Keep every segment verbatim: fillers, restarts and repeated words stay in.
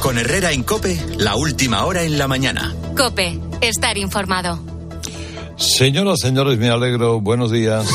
Con Herrera en COPE, la última hora en la mañana. COPE, estar informado. Señoras, señores, me alegro. Buenos días.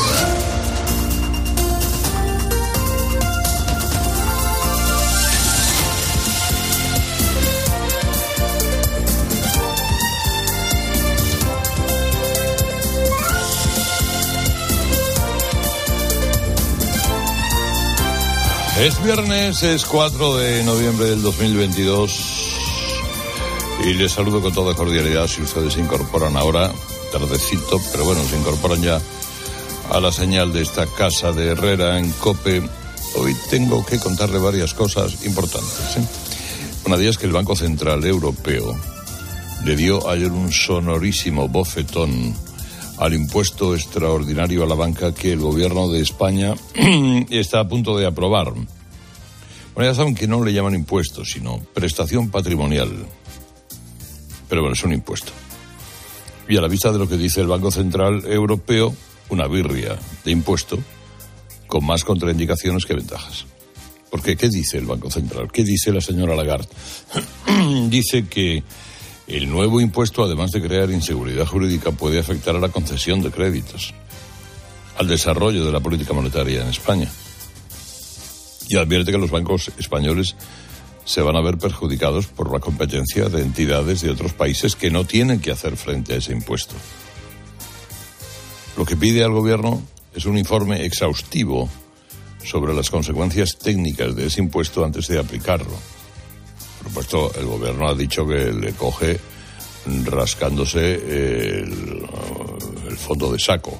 Es viernes, es cuatro de noviembre del dos mil veintidós y les saludo con toda cordialidad si ustedes se incorporan ahora, tardecito, pero bueno, se incorporan ya a la señal de esta casa de Herrera en COPE. Hoy tengo que contarle varias cosas importantes, ¿eh? Una de ellas es que el Banco Central Europeo le dio ayer un sonorísimo bofetón al impuesto extraordinario a la banca que el gobierno de España está a punto de aprobar. Bueno, ya saben que no le llaman impuesto, sino prestación patrimonial. Pero bueno, es un impuesto. Y a la vista de lo que dice el Banco Central Europeo, una birria de impuesto con más contraindicaciones que ventajas. Porque, ¿qué dice el Banco Central? ¿Qué dice la señora Lagarde? Dice que el nuevo impuesto, además de crear inseguridad jurídica, puede afectar a la concesión de créditos, al desarrollo de la política monetaria en España. Y advierte que los bancos españoles se van a ver perjudicados por la competencia de entidades de otros países que no tienen que hacer frente a ese impuesto. Lo que pide al gobierno es un informe exhaustivo sobre las consecuencias técnicas de ese impuesto antes de aplicarlo. Por supuesto, el gobierno ha dicho que le coge rascándose el, el fondo de saco.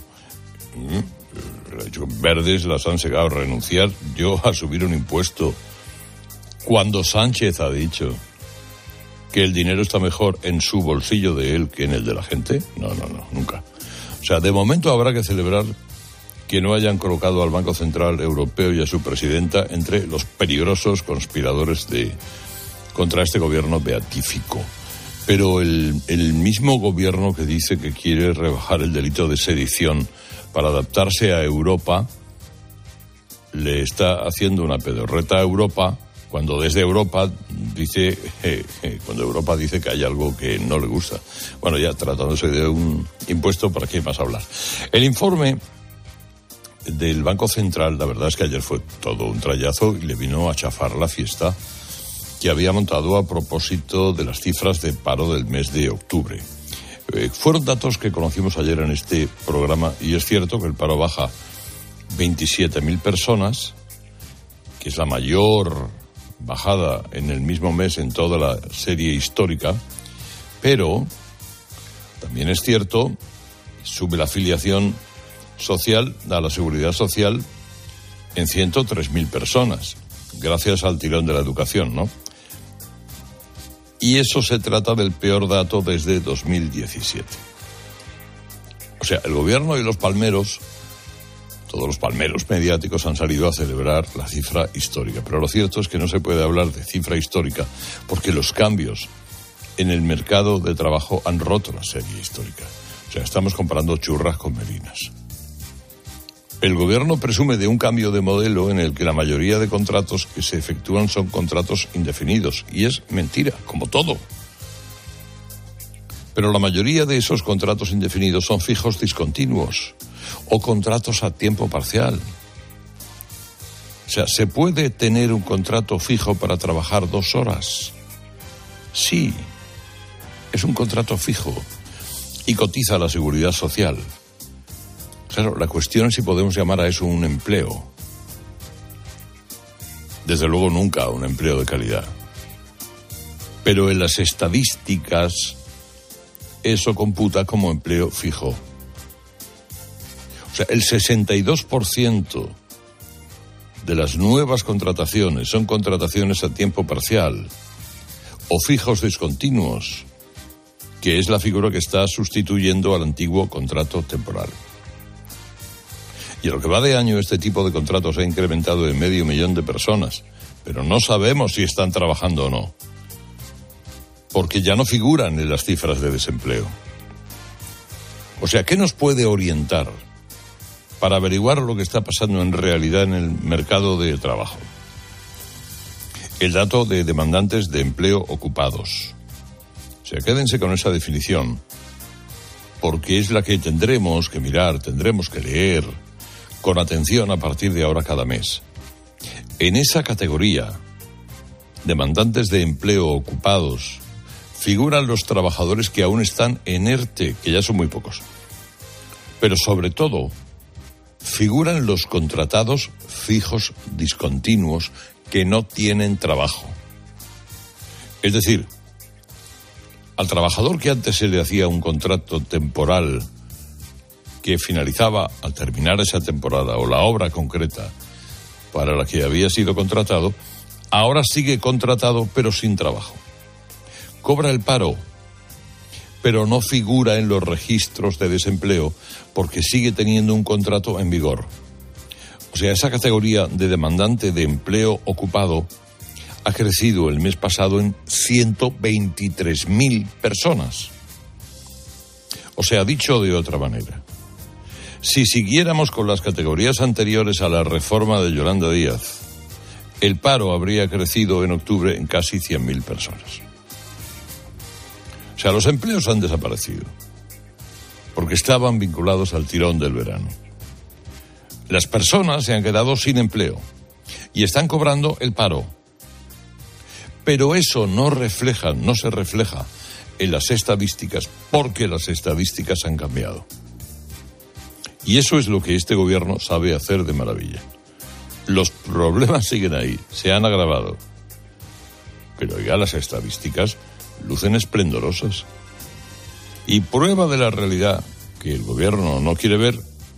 Verdes las han llegado a renunciar yo a subir un impuesto cuando Sánchez ha dicho que el dinero está mejor en su bolsillo de él que en el de la gente. No, no, no, nunca. O sea, de momento habrá que celebrar que no hayan colocado al Banco Central Europeo y a su presidenta entre los peligrosos conspiradores de contra este gobierno beatífico. Pero el, el mismo gobierno que dice que quiere rebajar el delito de sedición para adaptarse a Europa, le está haciendo una pedorreta a Europa, cuando desde Europa dice, eh, eh, cuando Europa dice que hay algo que no le gusta. Bueno, ya tratándose de un impuesto, ¿para qué más hablar? El informe del Banco Central, la verdad es que ayer fue todo un trayazo y le vino a chafar la fiesta que había montado a propósito de las cifras de paro del mes de octubre. Eh, fueron datos que conocimos ayer en este programa y es cierto que el paro baja veintisiete mil personas, que es la mayor bajada en el mismo mes en toda la serie histórica, pero también es cierto, sube la afiliación social a la seguridad social en ciento tres mil personas, gracias al tirón de la educación, ¿no? Y eso se trata del peor dato desde dos mil diecisiete. O sea, el gobierno y los palmeros, todos los palmeros mediáticos han salido a celebrar la cifra histórica. Pero lo cierto es que no se puede hablar de cifra histórica porque los cambios en el mercado de trabajo han roto la serie histórica. O sea, estamos comparando churras con merinas. El gobierno presume de un cambio de modelo en el que la mayoría de contratos que se efectúan son contratos indefinidos. Y es mentira, como todo. Pero la mayoría de esos contratos indefinidos son fijos discontinuos o contratos a tiempo parcial. O sea, ¿se puede tener un contrato fijo para trabajar dos horas? Sí, es un contrato fijo y cotiza a la seguridad social. Claro, la cuestión es si podemos llamar a eso un empleo. Desde luego nunca un empleo de calidad. Pero en las estadísticas eso computa como empleo fijo. O sea, el sesenta y dos por ciento de las nuevas contrataciones son contrataciones a tiempo parcial o fijos discontinuos, que es la figura que está sustituyendo al antiguo contrato temporal. Y en lo que va de año, este tipo de contratos ha incrementado en medio millón de personas, pero no sabemos si están trabajando o no, porque ya no figuran en las cifras de desempleo. O sea, ¿qué nos puede orientar para averiguar lo que está pasando en realidad en el mercado de trabajo? el dato de demandantes de empleo ocupados. O sea, quédense con esa definición, porque es la que tendremos que mirar, tendremos que leer con atención a partir de ahora cada mes. En esa categoría, demandantes de empleo ocupados, figuran los trabajadores que aún están en ERTE, que ya son muy pocos. Pero sobre todo, figuran los contratados fijos discontinuos que no tienen trabajo. Es decir, al trabajador que antes se le hacía un contrato temporal que finalizaba al terminar esa temporada o la obra concreta para la que había sido contratado, ahora sigue contratado pero sin trabajo. Cobra el paro, pero no figura en los registros de desempleo porque sigue teniendo un contrato en vigor. O sea, esa categoría de demandante de empleo ocupado ha crecido el mes pasado en ciento veintitrés mil personas. O sea, dicho de otra manera, si siguiéramos con las categorías anteriores a la reforma de Yolanda Díaz, el paro habría crecido en octubre en casi cien mil personas. O sea, los empleos han desaparecido porque estaban vinculados al tirón del verano. Las personas se han quedado sin empleo y están cobrando el paro. Pero eso no refleja, no se refleja en las estadísticas porque las estadísticas han cambiado. Y eso es lo que este gobierno sabe hacer de maravilla. Los problemas siguen ahí, se han agravado. Pero ya las estadísticas lucen esplendorosas. Y prueba de la realidad que el gobierno no quiere ver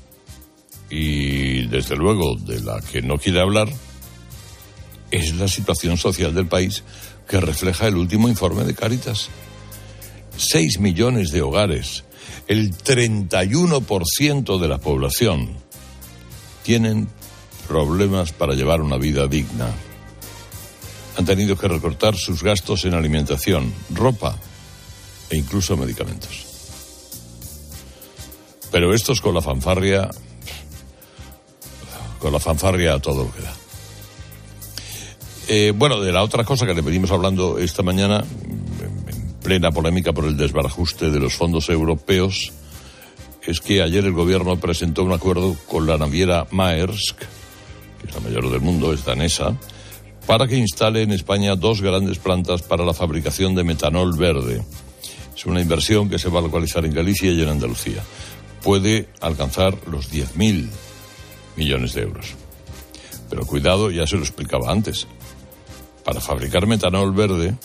y desde luego de la que no quiere hablar es la situación social del país que refleja el último informe de Cáritas. Seis millones de hogares, el treinta y uno por ciento de la población, tienen problemas para llevar una vida digna. Han tenido que recortar sus gastos en alimentación, ropa e incluso medicamentos. Pero estos con la fanfarria, con la fanfarria a todo lo que da. Eh, bueno, de la otra cosa que le venimos hablando esta mañana, en plena polémica por el desbarajuste de los fondos europeos, es que ayer el gobierno presentó un acuerdo con la naviera Maersk, que es la mayor del mundo, es danesa, para que instale en España dos grandes plantas para la fabricación de metanol verde. Es una inversión que se va a localizar en Galicia y en Andalucía. Puede alcanzar los diez mil millones de euros. Pero cuidado, ya se lo explicaba antes. Para fabricar metanol verde,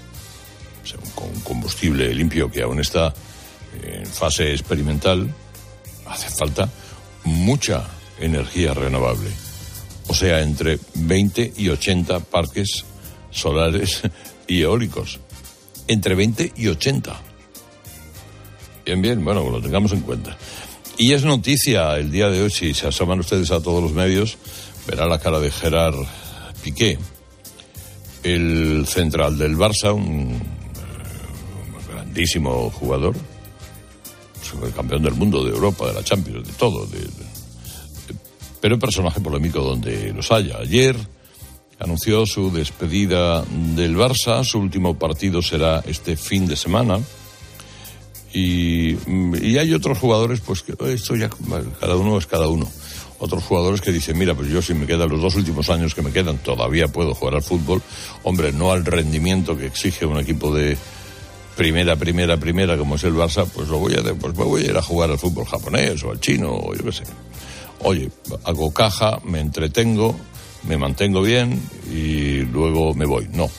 o sea, con un combustible limpio que aún está en fase experimental, hace falta mucha energía renovable. O sea, entre veinte y ochenta parques solares y eólicos. Entre veinte y ochenta. Bien, bien, bueno, lo tengamos en cuenta. Y es noticia el día de hoy, si se asoman ustedes a todos los medios, verá la cara de Gerard Piqué, el central del Barça, un, un grandísimo jugador, supercampeón del mundo, de Europa, de la Champions, de todo, de, de, pero un personaje polémico donde los haya. Ayer anunció su despedida del Barça, su último partido será este fin de semana. Y, y hay otros jugadores, pues que esto ya cada uno es cada uno. Otros jugadores que dicen, mira, pues yo si me quedan los dos últimos años que me quedan, todavía puedo jugar al fútbol. Hombre, no al rendimiento que exige un equipo de primera, primera, primera, como es el Barça, pues lo voy a, pues me voy a ir a jugar al fútbol japonés o al chino o yo qué sé. Oye, hago caja, me entretengo, me mantengo bien y luego me voy. No.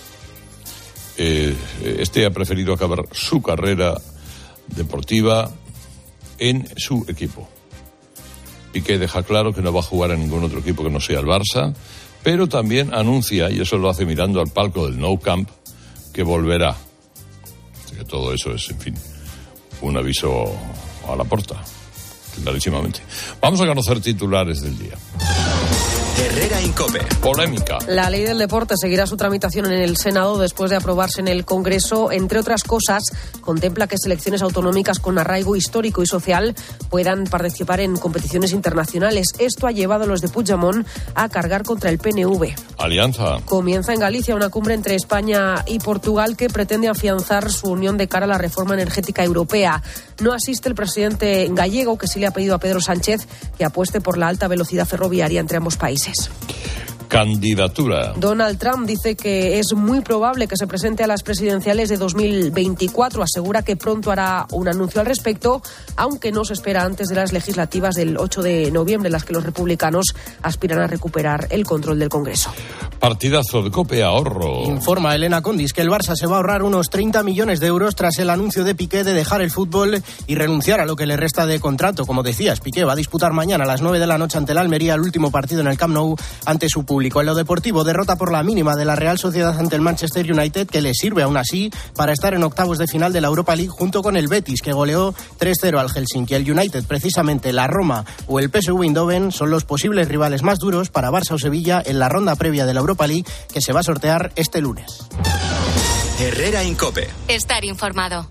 Eh, este ha preferido acabar su carrera deportiva en su equipo. Piqué deja claro que no va a jugar en ningún otro equipo que no sea el Barça, pero también anuncia, y eso lo hace mirando al palco del Nou Camp, que volverá. Así que todo eso es, en fin, un aviso a la porta, clarísimamente. Vamos a conocer titulares del día. Herrera Incope. Polémica. La ley del deporte seguirá su tramitación en el Senado después de aprobarse en el Congreso. Entre otras cosas, contempla que selecciones autonómicas con arraigo histórico y social puedan participar en competiciones internacionales. Esto ha llevado a los de Puigdemont a cargar contra el P N V. Alianza. Comienza en Galicia una cumbre entre España y Portugal que pretende afianzar su unión de cara a la reforma energética europea. No asiste el presidente gallego, que sí le ha pedido a Pedro Sánchez que apueste por la alta velocidad ferroviaria entre ambos países. Candidatura. Donald Trump dice que es muy probable que se presente a las presidenciales de dos mil veinticuatro. Asegura que pronto hará un anuncio al respecto, aunque no se espera antes de las legislativas del ocho de noviembre, en las que los republicanos aspiran a recuperar el control del Congreso. Partidazo de COPE ahorro. Informa Elena Condis que el Barça se va a ahorrar unos treinta millones de euros tras el anuncio de Piqué de dejar el fútbol y renunciar a lo que le resta de contrato. Como decías, Piqué va a disputar mañana a las nueve de la noche ante el Almería el último partido en el Camp Nou ante su público. En lo deportivo, derrota por la mínima de la Real Sociedad ante el Manchester United, que le sirve aún así para estar en octavos de final de la Europa League junto con el Betis, que goleó tres cero al Helsinki. El United, precisamente la Roma o el P S V Eindhoven son los posibles rivales más duros para Barça o Sevilla en la ronda previa de la Europa League, que se va a sortear este lunes. Herrera Incope. Estar informado.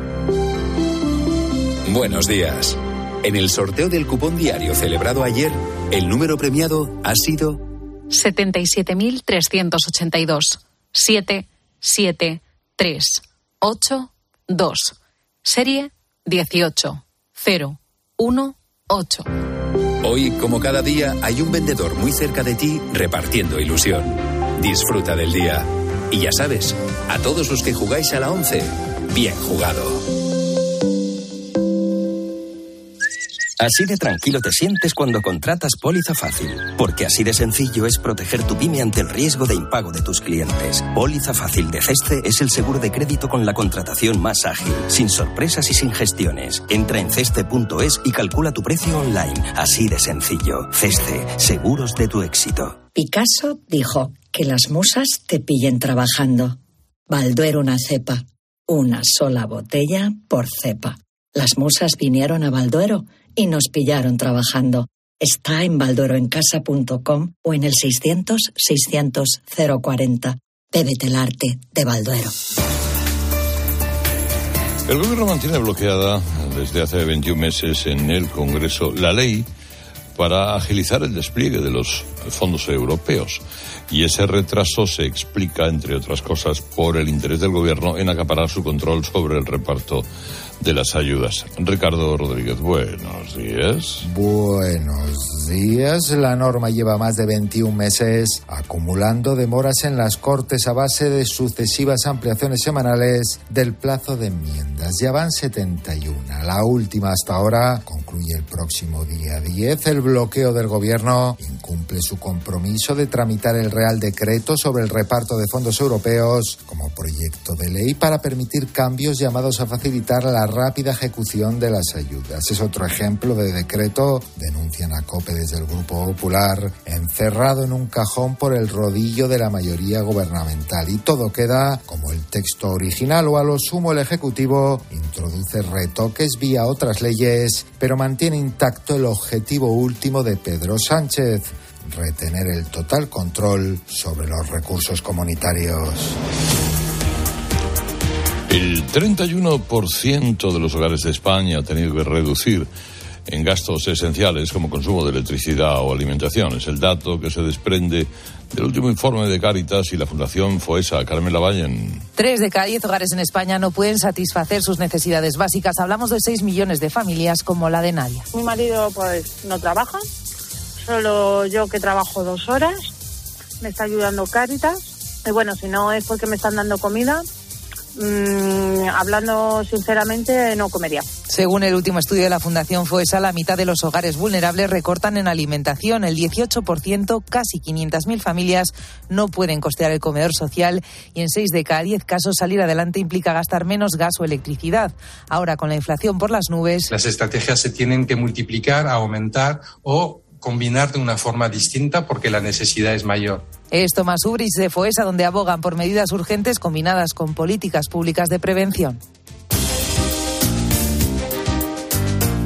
Buenos días. En el sorteo del cupón diario celebrado ayer, el número premiado ha sido setenta y siete mil trescientos ochenta y dos. siete siete tres ocho dos. Serie dieciocho cero uno ocho. Hoy, como cada día, hay un vendedor muy cerca de ti repartiendo ilusión. Disfruta del día. Y ya sabes, a todos los que jugáis a la once, bien jugado. Así de tranquilo te sientes cuando contratas Póliza Fácil, porque así de sencillo es proteger tu pyme ante el riesgo de impago de tus clientes. Póliza Fácil de Cesce es el seguro de crédito con la contratación más ágil, sin sorpresas y sin gestiones. Entra en cesce punto es y calcula tu precio online. Así de sencillo. Cesce, seguros de tu éxito. Picasso dijo que las musas te pillen trabajando. Balduero una cepa, una sola botella por cepa. Las musas vinieron a Balduero y nos pillaron trabajando. Está en baldueroencasa punto com o en el seiscientos seiscientos cero cuarenta. Bébete el arte de Balduero. El gobierno mantiene bloqueada desde hace veintiún meses en el Congreso la ley para agilizar el despliegue de los fondos europeos. Y ese retraso se explica, entre otras cosas, por el interés del gobierno en acaparar su control sobre el reparto de las ayudas. Ricardo Rodríguez, buenos días. Buenos días. La norma lleva más de veintiún meses acumulando demoras en las Cortes a base de sucesivas ampliaciones semanales del plazo de enmiendas. Ya van setenta y una. La última hasta ahora concluye el próximo día diez. El bloqueo del gobierno incumple su compromiso de tramitar el Real Decreto sobre el reparto de fondos europeos como proyecto de ley para permitir cambios llamados a facilitar la rápida ejecución de las ayudas. Es otro ejemplo de decreto, denuncian a COPE desde el Grupo Popular, encerrado en un cajón por el rodillo de la mayoría gubernamental. Y todo queda como el texto original, o a lo sumo el Ejecutivo introduce retoques vía otras leyes, pero mantiene intacto el objetivo último de Pedro Sánchez: retener el total control sobre los recursos comunitarios. El treinta y uno por ciento de los hogares de España ha tenido que reducir en gastos esenciales como consumo de electricidad o alimentación. Es el dato que se desprende del último informe de Cáritas y la Fundación Foessa. Carmen Lavallen. Tres de cada diez hogares en España no pueden satisfacer sus necesidades básicas. Hablamos de seis millones de familias como la de Nadia. Mi marido pues no trabaja, solo yo que trabajo dos horas. Me está ayudando Cáritas. Y bueno, si no es porque me están dando comida, Mm, hablando sinceramente, no comería. Según el último estudio de la Fundación Foessa, la mitad de los hogares vulnerables recortan en alimentación. El dieciocho por ciento, casi quinientas mil familias, no pueden costear el comedor social, y en seis de cada diez casos salir adelante implica gastar menos gas o electricidad. Ahora, con la inflación por las nubes, las estrategias se tienen que multiplicar, aumentar o combinar de una forma distinta porque la necesidad es mayor. Es Tomás Ubris de Foessa, donde abogan por medidas urgentes combinadas con políticas públicas de prevención. Todo empezó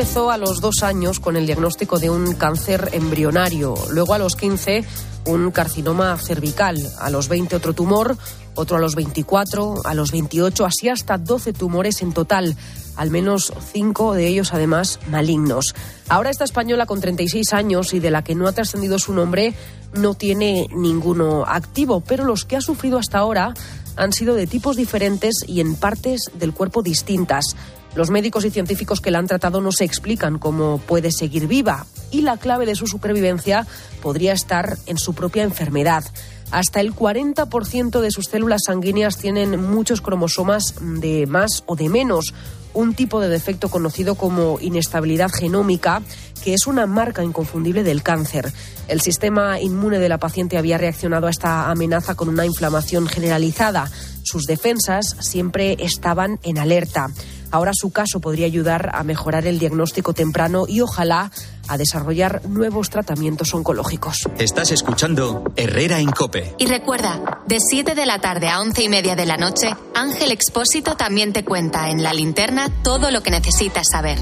empezó a los dos años con el diagnóstico de un cáncer embrionario, luego a los quince un carcinoma cervical, a los veinte otro tumor, otro a los veinticuatro, a los veintiocho, así hasta doce tumores en total, al menos cinco de ellos además malignos. Ahora esta española con treinta y seis años y de la que no ha trascendido su nombre no tiene ninguno activo, pero los que ha sufrido hasta ahora han sido de tipos diferentes y en partes del cuerpo distintas. Los médicos y científicos que la han tratado no se explican cómo puede seguir viva y la clave de su supervivencia podría estar en su propia enfermedad. Hasta el cuarenta por ciento de sus células sanguíneas tienen muchos cromosomas de más o de menos, un tipo de defecto conocido como inestabilidad genómica, que es una marca inconfundible del cáncer. El sistema inmune de la paciente había reaccionado a esta amenaza con una inflamación generalizada. Sus defensas siempre estaban en alerta. Ahora su caso podría ayudar a mejorar el diagnóstico temprano y ojalá a desarrollar nuevos tratamientos oncológicos. Estás escuchando Herrera en COPE. Y recuerda, de siete de la tarde a once y media de la noche, Ángel Expósito también te cuenta en La Linterna todo lo que necesitas saber.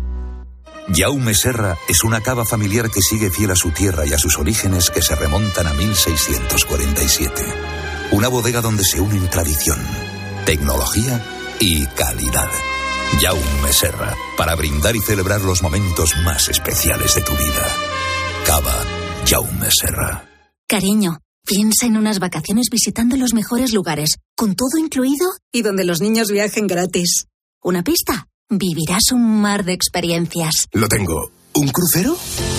Jaume Serra es una cava familiar que sigue fiel a su tierra y a sus orígenes que se remontan a mil seiscientos cuarenta y siete. Una bodega donde se unen tradición, tecnología y calidad. Jaume Serra, para brindar y celebrar los momentos más especiales de tu vida. Cava Jaume Serra. Cariño, piensa en unas vacaciones visitando los mejores lugares, con todo incluido y donde los niños viajen gratis. ¿Una pista? Vivirás un mar de experiencias. Lo tengo. ¿Un crucero?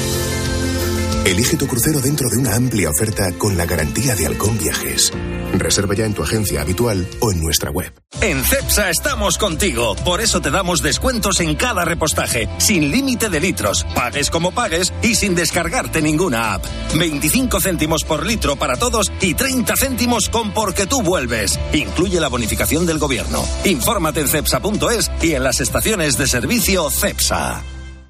Elige tu crucero dentro de una amplia oferta con la garantía de Halcón Viajes. Reserva ya en tu agencia habitual o en nuestra web. En Cepsa estamos contigo. Por eso te damos descuentos en cada repostaje, sin límite de litros, pagues como pagues y sin descargarte ninguna app. veinticinco céntimos por litro para todos y treinta céntimos con Porque tú vuelves. Incluye la bonificación del gobierno. Infórmate en cepsa punto es y en las estaciones de servicio Cepsa.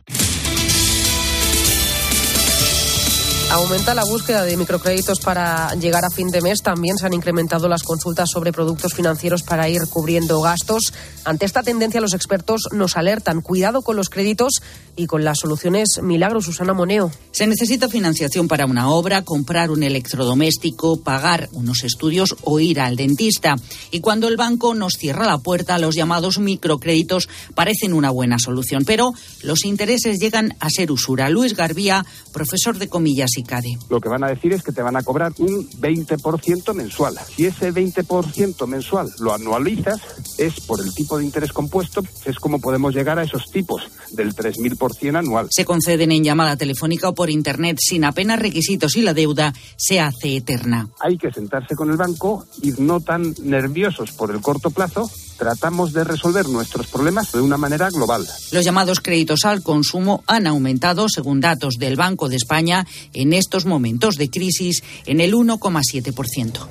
Aumenta la búsqueda de microcréditos para llegar a fin de mes. También se han incrementado las consultas sobre productos financieros para ir cubriendo gastos. Ante esta tendencia, los expertos nos alertan. Cuidado con los créditos y con las soluciones milagro. Susana Moneo. Se necesita financiación para una obra, comprar un electrodoméstico, pagar unos estudios o ir al dentista. Y cuando el banco nos cierra la puerta, los llamados microcréditos parecen una buena solución. Pero los intereses llegan a ser usura. Luis Garbía, profesor de Comillas y CADE. Lo que van a decir es que te van a cobrar un veinte por ciento mensual. Si ese veinte por ciento mensual lo anualizas, es por el tipo de interés compuesto, es como podemos llegar a esos tipos del tres mil por ciento anual. Se conceden en llamada telefónica o por internet sin apenas requisitos y la deuda se hace eterna. Hay que sentarse con el banco y no tan nerviosos por el corto plazo. Tratamos de resolver nuestros problemas de una manera global. Los llamados créditos al consumo han aumentado, según datos del Banco de España, en estos momentos de crisis, en el uno coma siete por ciento.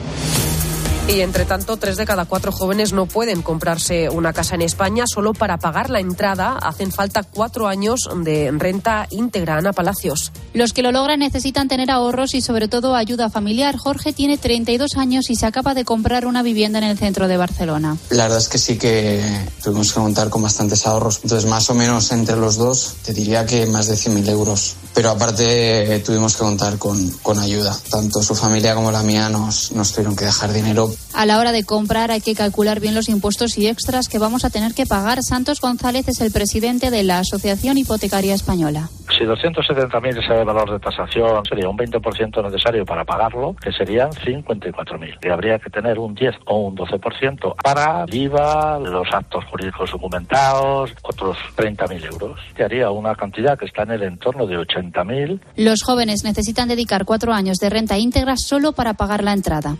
Y, entre tanto, tres de cada cuatro jóvenes no pueden comprarse una casa en España. Solo para pagar la entrada hacen falta cuatro años de renta íntegra. Ana Palacios. Los que lo logran necesitan tener ahorros y, sobre todo, ayuda familiar. Jorge tiene treinta y dos años y se acaba de comprar una vivienda en el centro de Barcelona. La verdad es que sí que tuvimos que contar con bastantes ahorros. Entonces, más o menos entre los dos, te diría que más de cien mil euros. Pero aparte, tuvimos que contar con, con ayuda. Tanto su familia como la mía nos, nos tuvieron que dejar dinero. A la hora de comprar hay que calcular bien los impuestos y extras que vamos a tener que pagar. Santos González es el presidente de la Asociación Hipotecaria Española. Si doscientos setenta mil es el valor de tasación, sería un veinte por ciento necesario para pagarlo, que serían cincuenta y cuatro mil. Y habría que tener un diez o un doce por ciento para el I V A, los actos jurídicos documentados, otros treinta mil euros. Que haría una cantidad que está en el entorno de ochenta mil. Los jóvenes necesitan dedicar cuatro años de renta íntegra solo para pagar la entrada.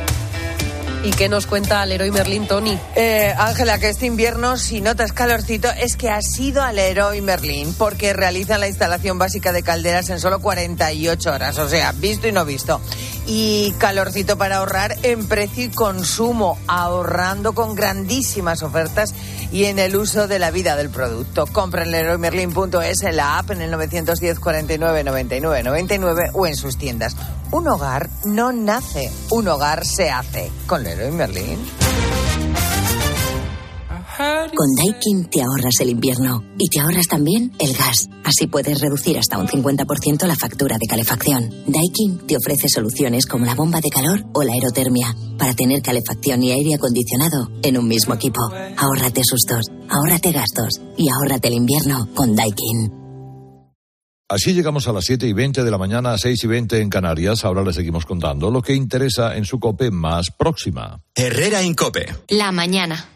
¿Y qué nos cuenta Leroy Merlin, Tony? Eh, Ángela, que este invierno, si notas calorcito, es que has ido a Leroy Merlin, porque realizan la instalación básica de calderas en solo cuarenta y ocho horas, o sea, visto y no visto. Y calorcito para ahorrar en precio y consumo, ahorrando con grandísimas ofertas y en el uso de la vida del producto. Compra en leroy merlin punto es, en la app, en el novecientos diez cuarenta y nueve noventa y nueve noventa y nueve o en sus tiendas. Un hogar no nace, un hogar se hace. Con Leroy Merlin. Con Daikin te ahorras el invierno y te ahorras también el gas. Así puedes reducir hasta un cincuenta por ciento la factura de calefacción. Daikin te ofrece soluciones como la bomba de calor o la aerotermia para tener calefacción y aire acondicionado en un mismo equipo. Ahórrate sustos, ahórrate gastos y ahórrate el invierno con Daikin. Así llegamos a las siete y veinte de la mañana, a seis y veinte en Canarias. Ahora les seguimos contando lo que interesa en su COPE más próxima. Herrera en COPE. La mañana.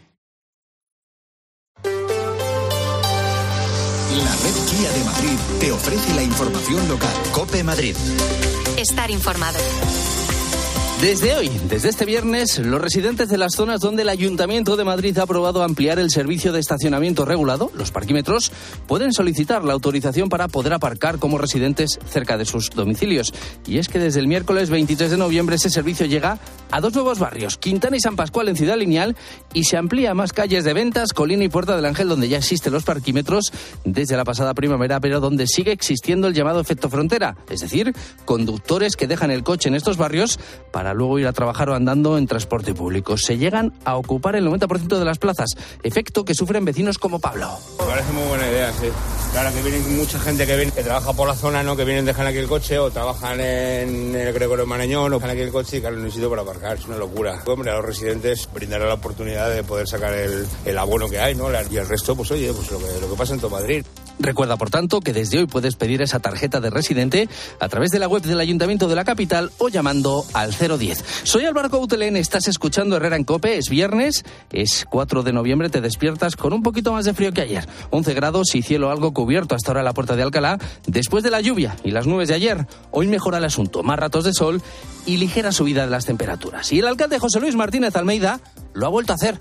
La red Kia de Madrid te ofrece la información local. COPE Madrid. Estar informado. Desde hoy, desde este viernes, los residentes de las zonas donde el Ayuntamiento de Madrid ha aprobado ampliar el servicio de estacionamiento regulado, los parquímetros, pueden solicitar la autorización para poder aparcar como residentes cerca de sus domicilios. Y es que desde el miércoles veintitrés de noviembre ese servicio llega a dos nuevos barrios, Quintana y San Pascual en Ciudad Lineal, y se amplía a más calles de Ventas, Colina y Puerta del Ángel, donde ya existen los parquímetros desde la pasada primavera, pero donde sigue existiendo el llamado efecto frontera, es decir, conductores que dejan el coche en estos barrios para luego ir a trabajar o andando en transporte público. Se llegan a ocupar el noventa por ciento de las plazas, efecto que sufren vecinos como Pablo. Me parece muy buena idea, sí. Claro que viene mucha gente que viene, que trabaja por la zona, ¿no? Que vienen, dejan aquí el coche o trabajan en el Gregorio Marañón o dejan aquí el coche y claro, no hay sitio para aparcar. Es una locura. Hombre, a los residentes brindará la oportunidad de poder sacar el, el abono que hay, ¿no? Y el resto, pues oye, pues lo que, lo que pasa en todo Madrid. Recuerda, por tanto, que desde hoy puedes pedir esa tarjeta de residente a través de la web del Ayuntamiento de la capital o llamando al cero diez. Soy Álvaro Coutelén, estás escuchando Herrera en COPE, es viernes, es cuatro de noviembre, te despiertas con un poquito más de frío que ayer. once grados y cielo algo cubierto hasta ahora en la Puerta de Alcalá, después de la lluvia y las nubes de ayer. Hoy mejora el asunto, más ratos de sol y ligera subida de las temperaturas. Y el alcalde José Luis Martínez Almeida lo ha vuelto a hacer.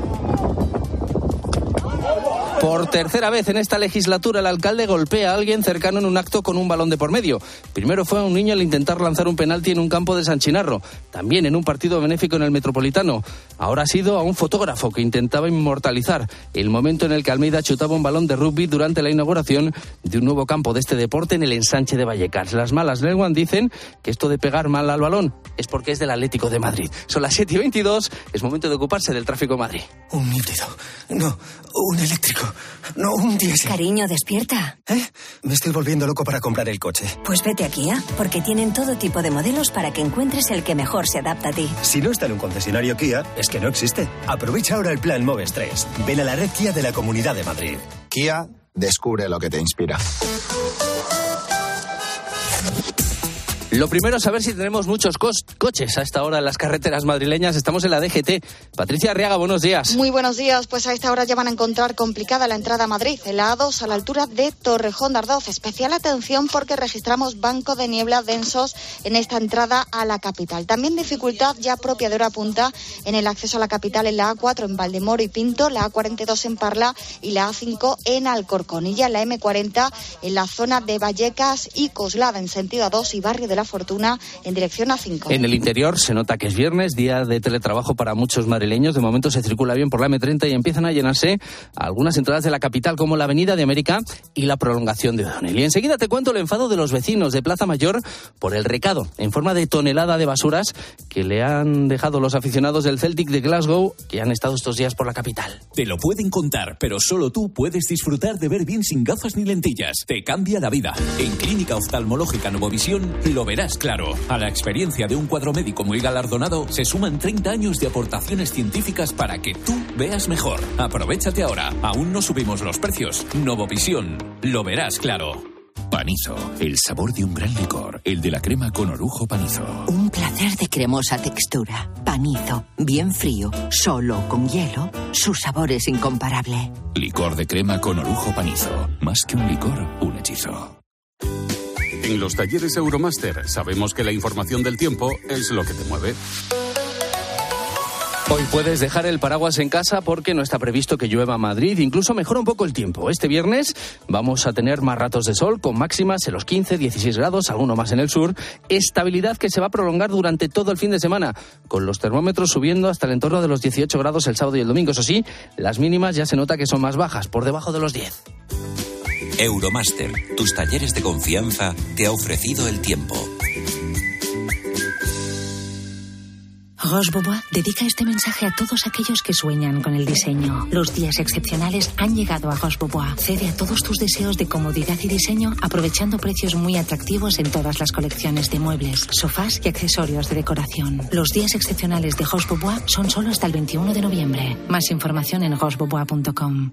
Por tercera vez en esta legislatura, el alcalde golpea a alguien cercano en un acto con un balón de por medio. Primero fue a un niño al intentar lanzar un penalti en un campo de San Chinarro, también en un partido benéfico en el Metropolitano. Ahora ha sido a un fotógrafo que intentaba inmortalizar el momento en el que Almeida chutaba un balón de rugby durante la inauguración de un nuevo campo de este deporte en el Ensanche de Vallecas. Las malas lenguas dicen que esto de pegar mal al balón es porque es del Atlético de Madrid. Son las siete y veintidós, es momento de ocuparse del tráfico en Madrid. Un híbrido, no, un eléctrico. No, un diésel. Cariño, despierta. ¿Eh? Me estoy volviendo loco para comprar el coche. Pues vete a Kia, porque tienen todo tipo de modelos para que encuentres el que mejor se adapta a ti. Si no está en un concesionario Kia, es que no existe. Aprovecha ahora el plan Moves tres. Ven a la red Kia de la Comunidad de Madrid. Kia, descubre lo que te inspira. Lo primero es saber si tenemos muchos co- coches a esta hora en las carreteras madrileñas. Estamos en la D G T. Patricia Arriaga, buenos días. Muy buenos días. Pues a esta hora ya van a encontrar complicada la entrada a Madrid, en la A dos a la altura de Torrejón de Ardoz. Especial atención porque registramos banco de niebla densos en esta entrada a la capital. También dificultad ya propia de hora punta en el acceso a la capital en la A cuatro en Valdemoro y Pinto, la A cuarenta y dos en Parla y la A cinco en Alcorcón. Y ya en la M cuarenta en la zona de Vallecas y Coslada en sentido A dos y Barrio de la Fortuna en dirección A cinco. En el interior se nota que es viernes, día de teletrabajo para muchos madrileños. De momento se circula bien por la M treinta y empiezan a llenarse algunas entradas de la capital como la Avenida de América y la prolongación de O'Donnell. Y enseguida te cuento el enfado de los vecinos de Plaza Mayor por el recado en forma de tonelada de basuras que le han dejado los aficionados del Celtic de Glasgow que han estado estos días por la capital. Te lo pueden contar, pero solo tú puedes disfrutar de ver bien sin gafas ni lentillas. Te cambia la vida. En Clínica Oftalmológica Novovisión lo verás claro. A la experiencia de un cuadro médico muy galardonado se suman treinta años de aportaciones científicas para que tú veas mejor. Aprovechate ahora. Aún no subimos los precios. Novovisión. Lo verás claro. Panizo, el sabor de un gran licor, el de la crema con orujo Panizo. Un placer de cremosa textura. Panizo, bien frío, solo con hielo, su sabor es incomparable. Licor de crema con orujo Panizo, más que un licor, un hechizo. En los talleres Euromaster sabemos que la información del tiempo es lo que te mueve. Hoy puedes dejar el paraguas en casa porque no está previsto que llueva en Madrid. Incluso mejora un poco el tiempo. Este viernes vamos a tener más ratos de sol con máximas en los quince, dieciséis grados, alguno más en el sur. Estabilidad que se va a prolongar durante todo el fin de semana, con los termómetros subiendo hasta el entorno de los dieciocho grados el sábado y el domingo. Eso sí, las mínimas ya se nota que son más bajas, por debajo de los diez. Euromaster, tus talleres de confianza, te ha ofrecido el tiempo. Roche-Beaubois dedica este mensaje a todos aquellos que sueñan con el diseño. Los días excepcionales han llegado a Roche-Beaubois. Cede a todos tus deseos de comodidad y diseño aprovechando precios muy atractivos en todas las colecciones de muebles, sofás y accesorios de decoración. Los días excepcionales de Roche-Beaubois son solo hasta el veintiuno de noviembre. Más información en roche beaubois punto com.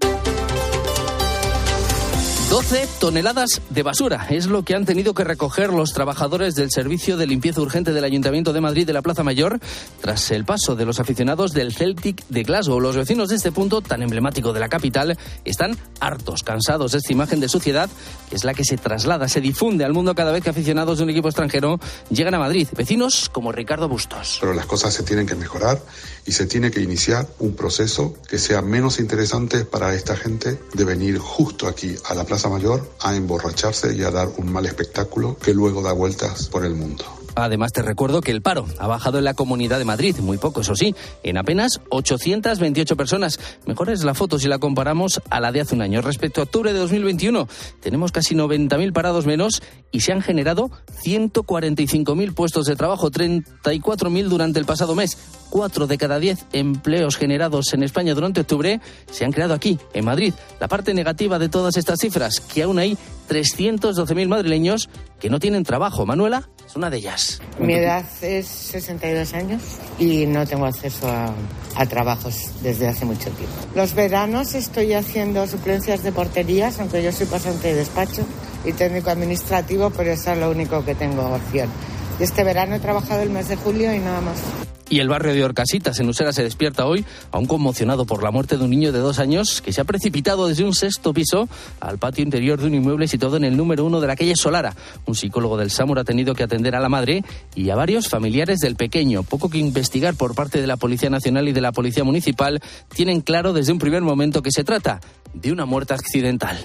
doce toneladas de basura es lo que han tenido que recoger los trabajadores del servicio de limpieza urgente del Ayuntamiento de Madrid de la Plaza Mayor tras el paso de los aficionados del Celtic de Glasgow. Los vecinos de este punto tan emblemático de la capital están hartos, cansados de esta imagen de suciedad, que es la que se traslada, se difunde al mundo cada vez que aficionados de un equipo extranjero llegan a Madrid. Vecinos como Ricardo Bustos. Pero las cosas se tienen que mejorar y se tiene que iniciar un proceso que sea menos interesante para esta gente de venir justo aquí a la Plaza Mayor a emborracharse y a dar un mal espectáculo que luego da vueltas por el mundo. Además, te recuerdo que el paro ha bajado en la Comunidad de Madrid, muy poco, eso sí, en apenas ochocientas veintiocho personas. Mejor es la foto si la comparamos a la de hace un año. Respecto a octubre de dos mil veintiuno, tenemos casi noventa mil parados menos y se han generado ciento cuarenta y cinco mil puestos de trabajo, treinta y cuatro mil durante el pasado mes. Cuatro de cada diez empleos generados en España durante octubre se han creado aquí, en Madrid. La parte negativa de todas estas cifras, que aún hay trescientos doce mil madrileños que no tienen trabajo. Manuela es una de ellas. Mi edad es sesenta y dos años y no tengo acceso a, a trabajos desde hace mucho tiempo. Los veranos estoy haciendo suplencias de porterías, aunque yo soy pasante de despacho y técnico administrativo, pero eso es lo único que tengo opción. Y este verano he trabajado el mes de julio y nada más. Y el barrio de Orcasitas, en Usera, se despierta hoy, aún conmocionado por la muerte de un niño de dos años que se ha precipitado desde un sexto piso al patio interior de un inmueble situado en el número uno de la calle Solara. Un psicólogo del SAMUR ha tenido que atender a la madre y a varios familiares del pequeño. Poco que investigar por parte de la Policía Nacional y de la Policía Municipal. Tienen claro desde un primer momento que se trata de una muerte accidental.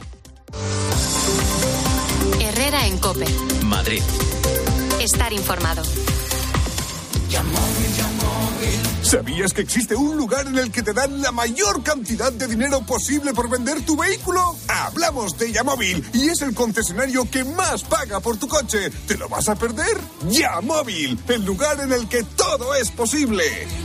Herrera en COPE. Madrid. Estar informado. ¿Sabías que existe un lugar en el que te dan la mayor cantidad de dinero posible por vender tu vehículo? Hablamos de Yamóvil y es el concesionario que más paga por tu coche. ¿Te lo vas a perder? Yamóvil, el lugar en el que todo es posible.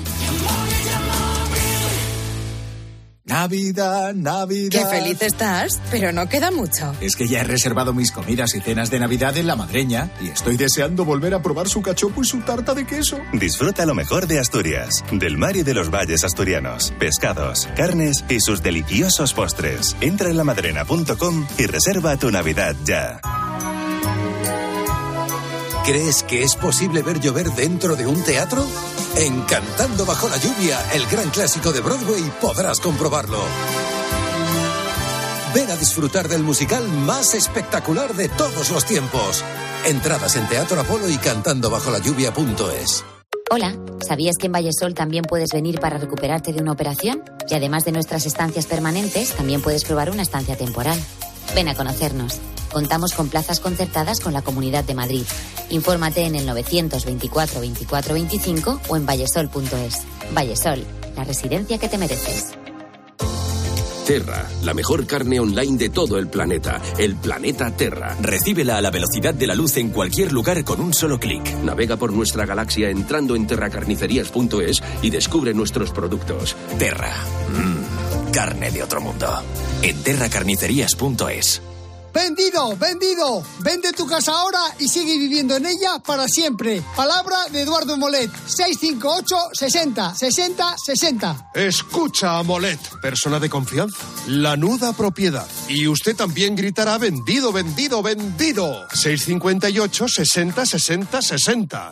Navidad, Navidad... Qué feliz estás, pero no queda mucho. Es que ya he reservado mis comidas y cenas de Navidad en La Madreña y estoy deseando volver a probar su cachopo y su tarta de queso. Disfruta lo mejor de Asturias, del mar y de los valles asturianos, pescados, carnes y sus deliciosos postres. Entra en lamadrena punto com y reserva tu Navidad ya. ¿Crees que es posible ver llover dentro de un teatro? En Cantando bajo la lluvia, el gran clásico de Broadway, podrás comprobarlo. Ven a disfrutar del musical más espectacular de todos los tiempos. Entradas en Teatro Apolo y cantando bajo la lluvia punto es. Hola, ¿sabías que en Vallesol también puedes venir para recuperarte de una operación? Y además de nuestras estancias permanentes, también puedes probar una estancia temporal. Ven a conocernos. Contamos con plazas concertadas con la Comunidad de Madrid. Infórmate en el novecientos veinticuatro veinticuatro veinticinco o en vallesol punto es. Vallesol, la residencia que te mereces. Terra, la mejor carne online de todo el planeta. El planeta Terra. Recíbela a la velocidad de la luz en cualquier lugar con un solo clic. Navega por nuestra galaxia entrando en terra carnicerías punto es y descubre nuestros productos. Terra. Mmm, carne de otro mundo. En terra carnicerías punto es. ¡Vendido! ¡Vendido! Vende tu casa ahora y sigue viviendo en ella para siempre. Palabra de Eduardo Molet. seis cinco ocho, sesenta, sesenta, sesenta. Escucha a Molet, persona de confianza. La nuda propiedad. Y usted también gritará vendido, vendido, vendido. seis cinco ocho, sesenta, sesenta, sesenta.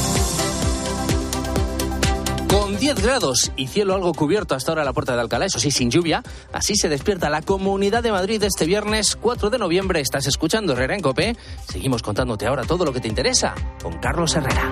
Con diez grados y cielo algo cubierto hasta ahora la Puerta de Alcalá, eso sí, sin lluvia, así se despierta la Comunidad de Madrid este viernes cuatro de noviembre. Estás escuchando Herrera en COPE. Seguimos contándote ahora todo lo que te interesa con Carlos Herrera.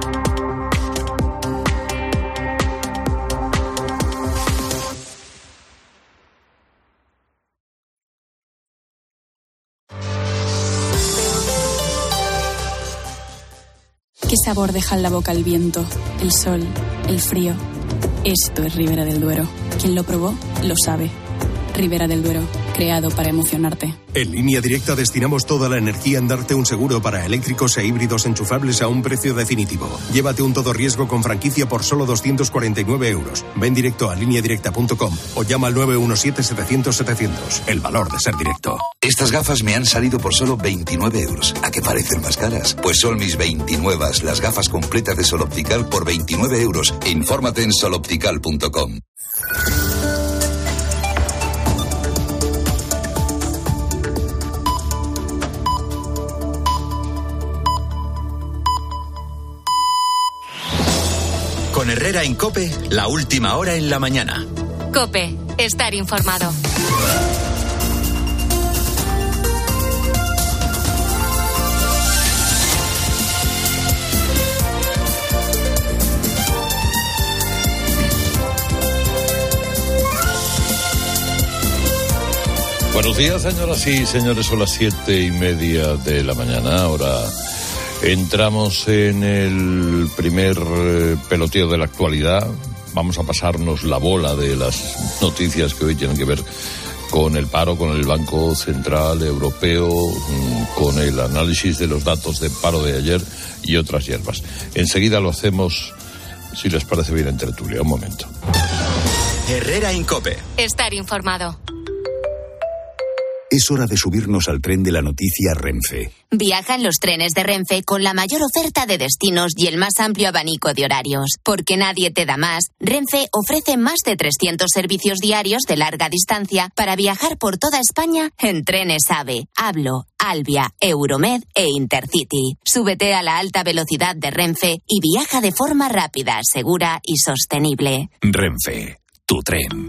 ¿Qué sabor deja en la boca el viento, el sol, el frío? Esto es Ribera del Duero. Quien lo probó, lo sabe. Ribera del Duero. creado para emocionarte. En Línea Directa destinamos toda la energía en darte un seguro para eléctricos e híbridos enchufables a un precio definitivo. Llévate un todo riesgo con franquicia por solo doscientos cuarenta y nueve euros. Ven directo a línea directa punto com o llama al nueve uno siete setecientos setecientos. El valor de ser directo. Estas gafas me han salido por solo veintinueve euros. ¿A qué parecen más caras? Pues son mis veintinueve, las gafas completas de Sol Optical por veintinueve euros. Infórmate en sol optical punto com. Con Herrera en COPE, la última hora en la mañana. COPE, estar informado. Buenos días, señoras y señores, son las siete y media de la mañana. Ahora entramos en el primer eh, peloteo de la actualidad. Vamos a pasarnos la bola de las noticias que hoy tienen que ver con el paro, con el Banco Central Europeo, con el análisis de los datos de paro de ayer y otras hierbas. Enseguida lo hacemos, si les parece bien, en tertulia. Un momento. Herrera en COPE. Estar informado. Es hora de subirnos al tren de la noticia Renfe. Viaja en los trenes de Renfe con la mayor oferta de destinos y el más amplio abanico de horarios. Porque nadie te da más, Renfe ofrece más de trescientos servicios diarios de larga distancia para viajar por toda España en trenes AVE, Hablo, Alvia, Euromed e Intercity. Súbete a la alta velocidad de Renfe y viaja de forma rápida, segura y sostenible. Renfe, tu tren.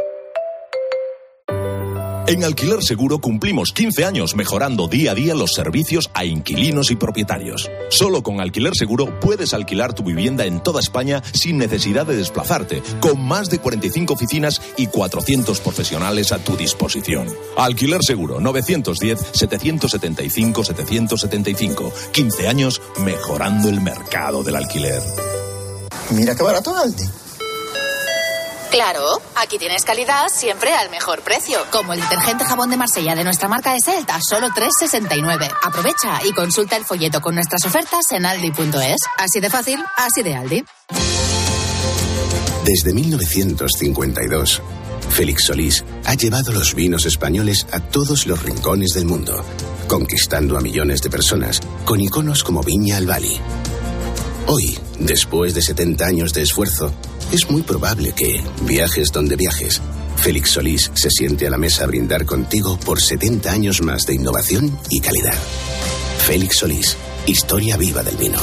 En Alquiler Seguro cumplimos quince años mejorando día a día los servicios a inquilinos y propietarios. Solo con Alquiler Seguro puedes alquilar tu vivienda en toda España sin necesidad de desplazarte, con más de cuarenta y cinco oficinas y cuatrocientos profesionales a tu disposición. Alquiler Seguro, novecientos diez, setecientos setenta y cinco, setecientos setenta y cinco. quince años mejorando el mercado del alquiler. Mira qué barato, Aldi. Claro, aquí tienes calidad siempre al mejor precio. Como el detergente jabón de Marsella de nuestra marca Eselt a solo tres sesenta y nueve. Aprovecha y consulta el folleto con nuestras ofertas en aldi punto es. Así de fácil, así de Aldi. Desde mil novecientos cincuenta y dos, Félix Solís ha llevado los vinos españoles a todos los rincones del mundo, conquistando a millones de personas con iconos como Viña al Bali. Hoy, después de setenta años de esfuerzo, es muy probable que, viajes donde viajes, Félix Solís se siente a la mesa a brindar contigo por setenta años más de innovación y calidad. Félix Solís, historia viva del vino.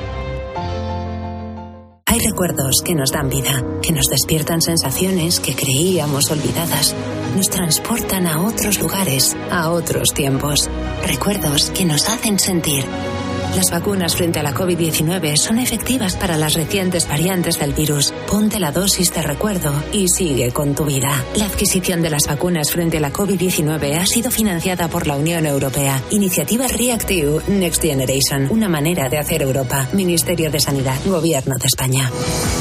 Hay recuerdos que nos dan vida, que nos despiertan sensaciones que creíamos olvidadas. Nos transportan a otros lugares, a otros tiempos. Recuerdos que nos hacen sentir. Las vacunas frente a la covid diecinueve son efectivas para las recientes variantes del virus. Ponte la dosis de recuerdo y sigue con tu vida. La adquisición de las vacunas frente a la covid diecinueve ha sido financiada por la Unión Europea. Iniciativa Reactive Next Generation. Una manera de hacer Europa. Ministerio de Sanidad. Gobierno de España.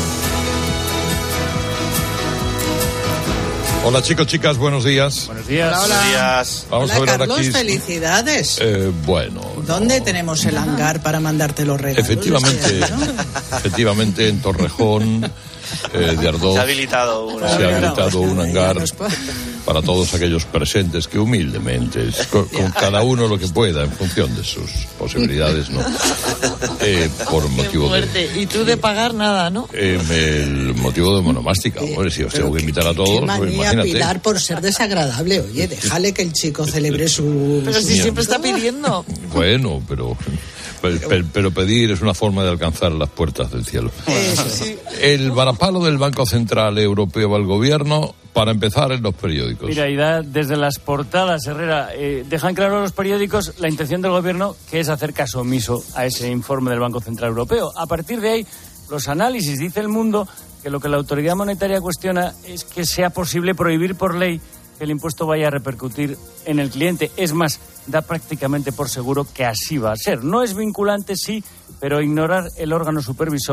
Hola chicos, chicas, buenos días. Buenos días. Hola, hola. Buenos días. Vamos hola, a ver Carlos, ahora aquí. felicidades. Eh, bueno. ¿Dónde no. tenemos el hangar para mandarte los regalos? Efectivamente, efectivamente en Torrejón eh, de Ardoz se ha habilitado, una. se ha habilitado un hangar para todos aquellos presentes que humildemente, con, con cada uno lo que pueda en función de sus posibilidades, ¿no? Eh, por motivo de... Y tú de pagar nada, ¿no? Eh, el motivo de monomástica, eh, hombre, si os tengo que invitar a todos, qué manía, pues imagínate. Pilar, por ser desagradable, oye, déjale que el chico celebre su... Pero si siempre está pidiendo. Bueno, pero... Pero, pero pedir es una forma de alcanzar las puertas del cielo. Eso sí. El varapalo del Banco Central Europeo al gobierno, para empezar, en los periódicos. Mira, y da desde las portadas, Herrera, eh, dejan claro los periódicos la intención del gobierno, que es hacer caso omiso a ese informe del Banco Central Europeo. A partir de ahí, los análisis, dice El Mundo, que lo que la autoridad monetaria cuestiona es que sea posible prohibir por ley que el impuesto vaya a repercutir en el cliente. Es más, da prácticamente por seguro que así va a ser. No es vinculante, sí, pero ignorar el órgano supervisor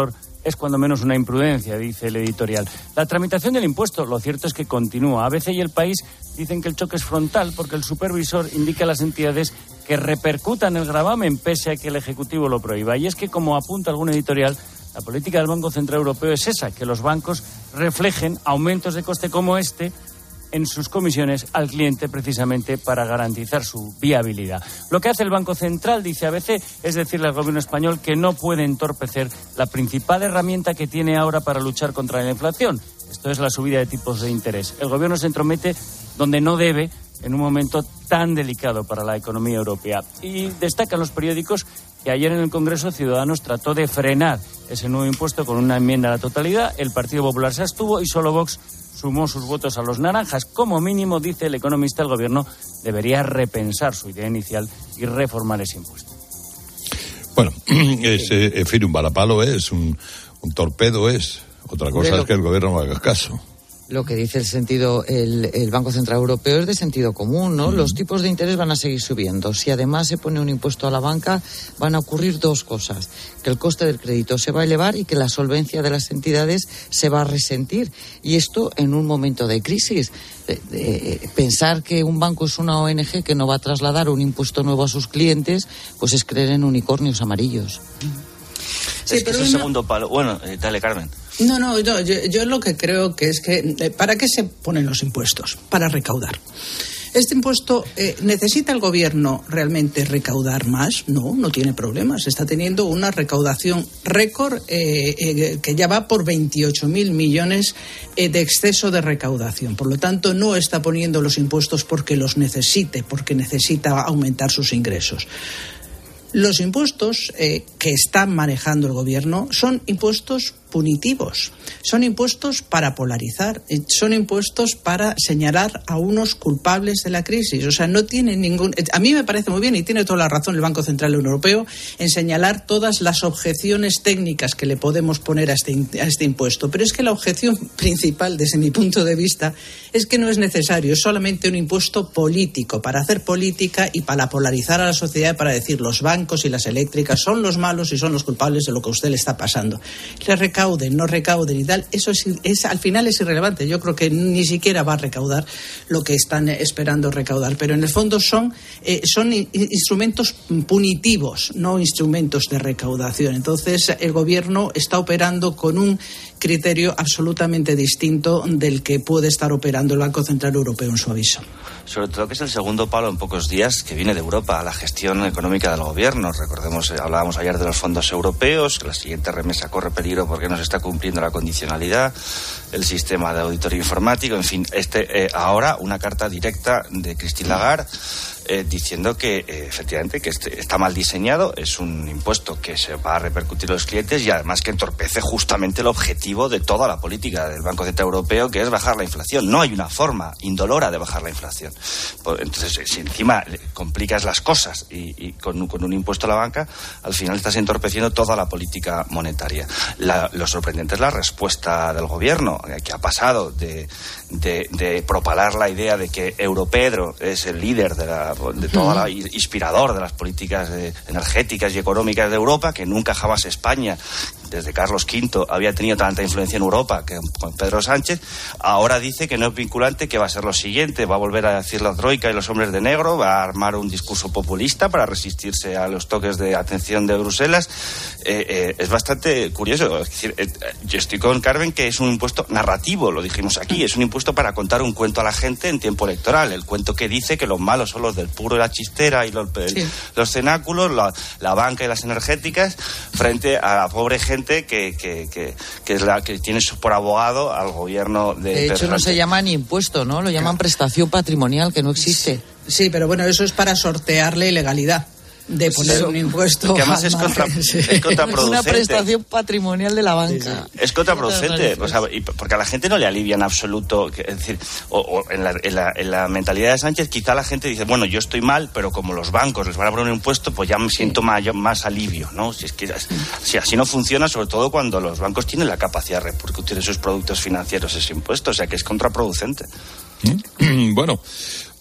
es cuando menos una imprudencia, dice el editorial. La tramitación del impuesto, lo cierto es que continúa. A B C y El País dicen que el choque es frontal porque el supervisor indica a las entidades que repercutan el gravamen pese a que el Ejecutivo lo prohíba. Y es que, como apunta algún editorial, la política del Banco Central Europeo es esa, que los bancos reflejen aumentos de coste como este en sus comisiones al cliente, precisamente para garantizar su viabilidad. Lo que hace el Banco Central, dice A B C, es decirle al gobierno español que no puede entorpecer la principal herramienta que tiene ahora para luchar contra la inflación. Esto es la subida de tipos de interés. El gobierno se entromete donde no debe, en un momento tan delicado para la economía europea. Y destacan los periódicos que ayer en el Congreso Ciudadanos trató de frenar ese nuevo impuesto con una enmienda a la totalidad. El Partido Popular se abstuvo y solo Vox sumó sus votos a los naranjas. Como mínimo, dice el economista, el gobierno debería repensar su idea inicial y reformar ese impuesto. Bueno, es, eh, en fin, un balapalo es, un, un torpedo es. Otra cosa lo, es que el gobierno no haga caso. Lo que dice el sentido el, el Banco Central Europeo es de sentido común, ¿no? Mm. Los tipos de interés van a seguir subiendo. Si además se pone un impuesto a la banca, van a ocurrir dos cosas: que el coste del crédito se va a elevar y que la solvencia de las entidades se va a resentir. Y esto en un momento de crisis. Eh, eh, pensar que un banco es una O N G que no va a trasladar un impuesto nuevo a sus clientes, pues es creer en unicornios amarillos. Sí, es que es el segundo palo. Bueno, eh, dale, Carmen. No, no, yo, yo, yo lo que creo que es que, eh, ¿para qué se ponen los impuestos? Para recaudar. ¿Este impuesto eh, necesita el gobierno realmente recaudar más? No, no tiene problemas. Está teniendo una recaudación récord eh, eh, que ya va por veintiocho mil millones eh, de exceso de recaudación. Por lo tanto, no está poniendo los impuestos porque los necesite, porque necesita aumentar sus ingresos. Los impuestos eh, que está manejando el gobierno son impuestos punitivos, son impuestos para polarizar, son impuestos para señalar a unos culpables de la crisis. O sea, no tiene ningún... A mí me parece muy bien, y tiene toda la razón el Banco Central Europeo, en señalar todas las objeciones técnicas que le podemos poner a este, a este impuesto. Pero es que la objeción principal, desde mi punto de vista, es que no es necesario, es solamente un impuesto político, para hacer política y para polarizar a la sociedad, para decir los bancos y las eléctricas son los malos y son los culpables de lo que a usted le está pasando. Le recauden, no recauden y tal, eso es, es al final es irrelevante. Yo creo que ni siquiera va a recaudar lo que están esperando recaudar, pero en el fondo son, eh, son instrumentos punitivos, no instrumentos de recaudación. Entonces el gobierno está operando con un criterio absolutamente distinto del que puede estar operando el Banco Central Europeo en su aviso. Sobre todo que es el segundo palo en pocos días que viene de Europa a la gestión económica del gobierno. Recordemos, hablábamos ayer de los fondos europeos, que la siguiente remesa corre peligro porque no se está cumpliendo la condicionalidad, el sistema de auditoría informático, en fin, este eh, ahora una carta directa de Christine Lagarde Eh, diciendo que eh, efectivamente que este, está mal diseñado, es un impuesto que se va a repercutir a los clientes y además que entorpece justamente el objetivo de toda la política del Banco Central Europeo, que es bajar la inflación. No hay una forma indolora de bajar la inflación. Entonces, si encima complicas las cosas y, y con, con un impuesto a la banca, al final estás entorpeciendo toda la política monetaria. La, lo sorprendente es la respuesta del gobierno, que ha pasado de, de, de propalar la idea de que Europedro es el líder de la de todo la inspirador de las políticas de, energéticas y económicas de Europa, que nunca jamás España, desde Carlos quinto, había tenido tanta influencia en Europa que con Pedro Sánchez. Ahora dice que no es vinculante, que va a ser lo siguiente, va a volver a decir la troika y los hombres de negro, va a armar un discurso populista para resistirse a los toques de atención de Bruselas. Eh, eh, es bastante curioso. Es decir, eh, yo estoy con Carmen que es un impuesto narrativo, lo dijimos aquí, es un impuesto para contar un cuento a la gente en tiempo electoral, el cuento que dice que los malos son los del puro y la chistera y los, sí. los cenáculos, la, la banca y las energéticas, frente a la pobre gente que, que, que, que es la que tiene por abogado al gobierno de... De hecho, no se llama ni impuesto, ¿no? Lo llaman prestación patrimonial, que no existe. Sí, pero bueno, eso es para sortear la ilegalidad de poner un impuesto que además es, contra, sí. es contraproducente. Es una prestación patrimonial de la banca. Sí, sí. Es contraproducente, o sea, y porque a la gente no le alivia en absoluto, es decir, o, o en, la, en, la, en la mentalidad de Sánchez quizá la gente dice, bueno, yo estoy mal, pero como los bancos les van a poner un impuesto, pues ya me siento sí. más, más alivio, ¿no? Si es que si así no funciona, sobre todo cuando los bancos tienen la capacidad de repercutir en sus productos financieros ese impuesto, o sea que es contraproducente. Bueno,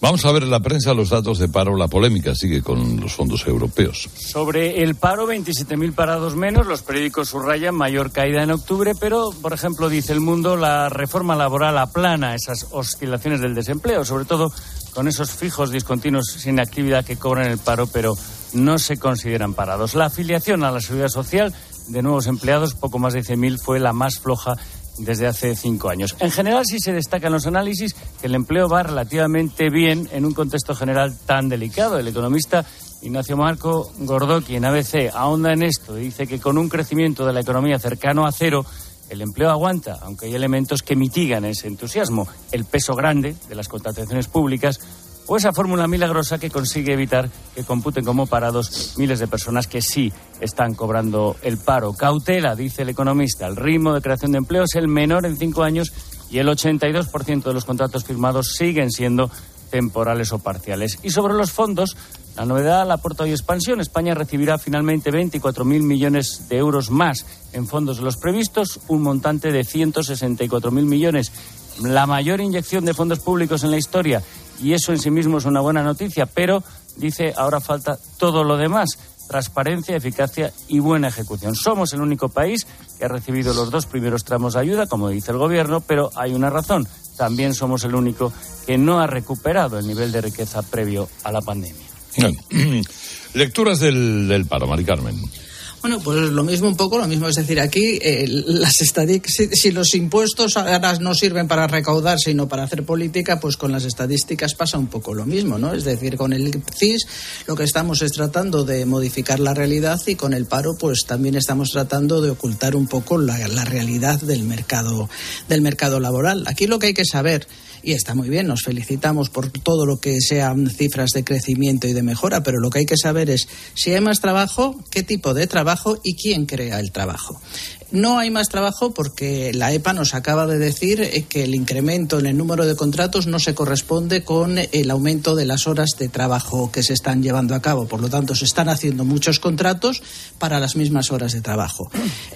Vamos a ver en la prensa los datos de paro. La polémica sigue con los fondos europeos. Sobre el paro, veintisiete mil parados menos. Los periódicos subrayan mayor caída en octubre, pero, por ejemplo, dice El Mundo, la reforma laboral aplana esas oscilaciones del desempleo, sobre todo con esos fijos discontinuos sin actividad que cobran el paro, pero no se consideran parados. La afiliación a la Seguridad Social de nuevos empleados, poco más de cien mil, fue la más floja desde hace cinco años. En general sí se destacan los análisis que el empleo va relativamente bien en un contexto general tan delicado. El economista Ignacio Marco Gordoqui en A B C ahonda en esto. Dice que con un crecimiento de la economía cercano a cero, el empleo aguanta, aunque hay elementos que mitigan ese entusiasmo. El peso grande de las contrataciones públicas o esa fórmula milagrosa que consigue evitar que computen como parados miles de personas que sí están cobrando el paro. Cautela, dice el economista, el ritmo de creación de empleo es el menor en cinco años y el ochenta y dos por ciento de los contratos firmados siguen siendo temporales o parciales. Y sobre los fondos, la novedad la aporta hoy Expansión. España recibirá finalmente veinticuatro mil millones de euros más en fondos de los previstos, un montante de ciento sesenta y cuatro mil millones. La mayor inyección de fondos públicos en la historia. Y eso en sí mismo es una buena noticia, pero, dice, ahora falta todo lo demás: transparencia, eficacia y buena ejecución. Somos el único país que ha recibido los dos primeros tramos de ayuda, como dice el Gobierno, pero hay una razón. También somos el único que no ha recuperado el nivel de riqueza previo a la pandemia. Lecturas del, del paro, Mari Carmen. Bueno, pues lo mismo un poco, lo mismo, es decir, aquí eh, las estadísticas, si, si los impuestos ahora no sirven para recaudar, sino para hacer política, pues con las estadísticas pasa un poco lo mismo, ¿no? Es decir, con el C I S lo que estamos es tratando de modificar la realidad y con el paro, pues también estamos tratando de ocultar un poco la, la realidad del mercado, del mercado laboral. Aquí lo que hay que saber, y está muy bien, nos felicitamos por todo lo que sean cifras de crecimiento y de mejora, pero lo que hay que saber es si hay más trabajo, qué tipo de trabajo y quién crea el trabajo. No hay más trabajo porque la E P A nos acaba de decir que el incremento en el número de contratos no se corresponde con el aumento de las horas de trabajo que se están llevando a cabo. Por lo tanto, se están haciendo muchos contratos para las mismas horas de trabajo.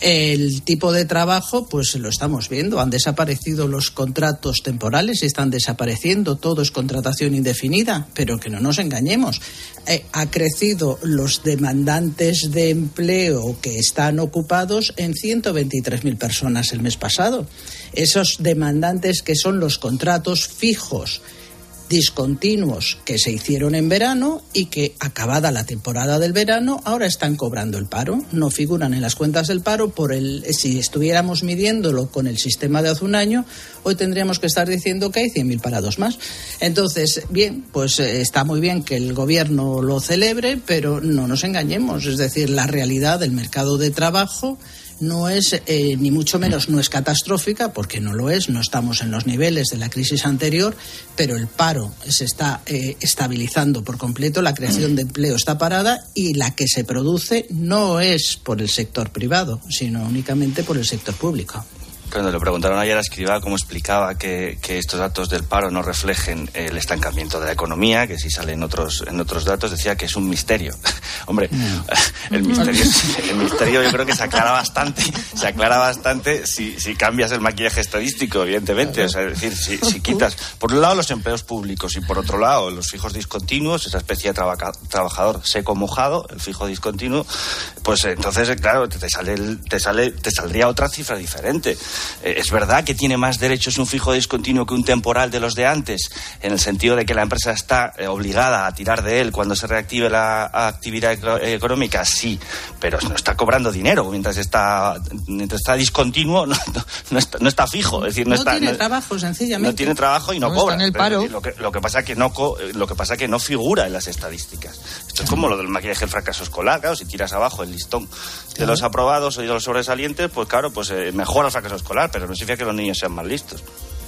El tipo de trabajo, pues lo estamos viendo. Han desaparecido los contratos temporales y están desapareciendo. Todo es contratación indefinida, pero que no nos engañemos. Eh, ha crecido los demandantes de empleo que están ocupados en ciento veintitrés mil personas el mes pasado. Esos demandantes que son los contratos fijos, discontinuos, que se hicieron en verano y que, acabada la temporada del verano, ahora están cobrando el paro. No figuran en las cuentas del paro. Por el, si estuviéramos midiéndolo con el sistema de hace un año, hoy tendríamos que estar diciendo que hay cien mil parados más. Entonces, bien, pues eh, está muy bien que el Gobierno lo celebre, pero no nos engañemos. Es decir, la realidad del mercado de trabajo no es, eh, ni mucho menos, no es catastrófica, porque no lo es, no estamos en los niveles de la crisis anterior, pero el paro se está eh, estabilizando por completo, la creación de empleo está parada y la que se produce no es por el sector privado, sino únicamente por el sector público. Cuando le preguntaron ayer a Escrivá cómo explicaba que, que estos datos del paro no reflejen el estancamiento de la economía, que si salen otros, en otros datos, decía que es un misterio. Hombre, no. el misterio el misterio yo creo que se aclara bastante, se aclara bastante si, si cambias el maquillaje estadístico, evidentemente. O sea, es decir, si, si quitas, por un lado, los empleos públicos y por otro lado, los fijos discontinuos, esa especie de trabaja, trabajador seco mojado, el fijo discontinuo, pues entonces, claro, te, sale el, te, sale, te saldría otra cifra diferente. Es verdad que tiene más derechos un fijo discontinuo que un temporal de los de antes, en el sentido de que la empresa está obligada a tirar de él cuando se reactive la actividad económica, sí, pero no está cobrando dinero mientras está mientras está discontinuo, no, no, no, está, no está fijo, es decir, no, no está, tiene no, trabajo, sencillamente. No tiene trabajo y no, no cobra. Está en el paro. Lo que, lo que pasa que no lo que pasa que no figura en las estadísticas. Esto es como lo del maquillaje del fracaso escolar, claro, si tiras abajo el listón de los aprobados o de los sobresalientes, pues claro, pues eh, mejora el fracaso escolar, pero no significa que los niños sean más listos.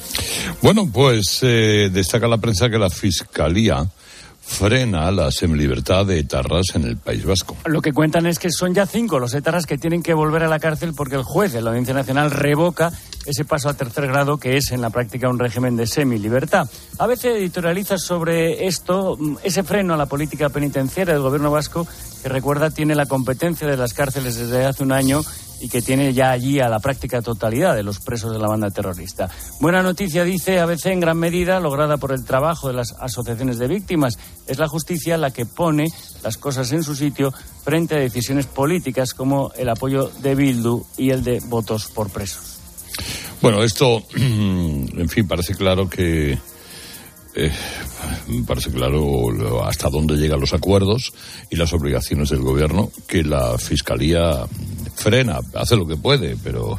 Bueno, pues eh, destaca la prensa que la Fiscalía frena la semilibertad de etarras en el País Vasco. Lo que cuentan es que son ya cinco los etarras que tienen que volver a la cárcel porque el juez de la Audiencia Nacional revoca ese paso a tercer grado que es en la práctica un régimen de semilibertad. A veces editorializa sobre esto ese freno a la política penitenciaria del gobierno vasco, que recuerda tiene la competencia de las cárceles desde hace un año y que tiene ya allí a la práctica totalidad de los presos de la banda terrorista. Buena noticia, dice A B C, en gran medida lograda por el trabajo de las asociaciones de víctimas. Es la justicia la que pone las cosas en su sitio frente a decisiones políticas como el apoyo de Bildu y el de votos por presos. Bueno, esto, en fin, parece claro que eh, parece claro hasta dónde llegan los acuerdos y las obligaciones del gobierno, que la Fiscalía frena, hace lo que puede, pero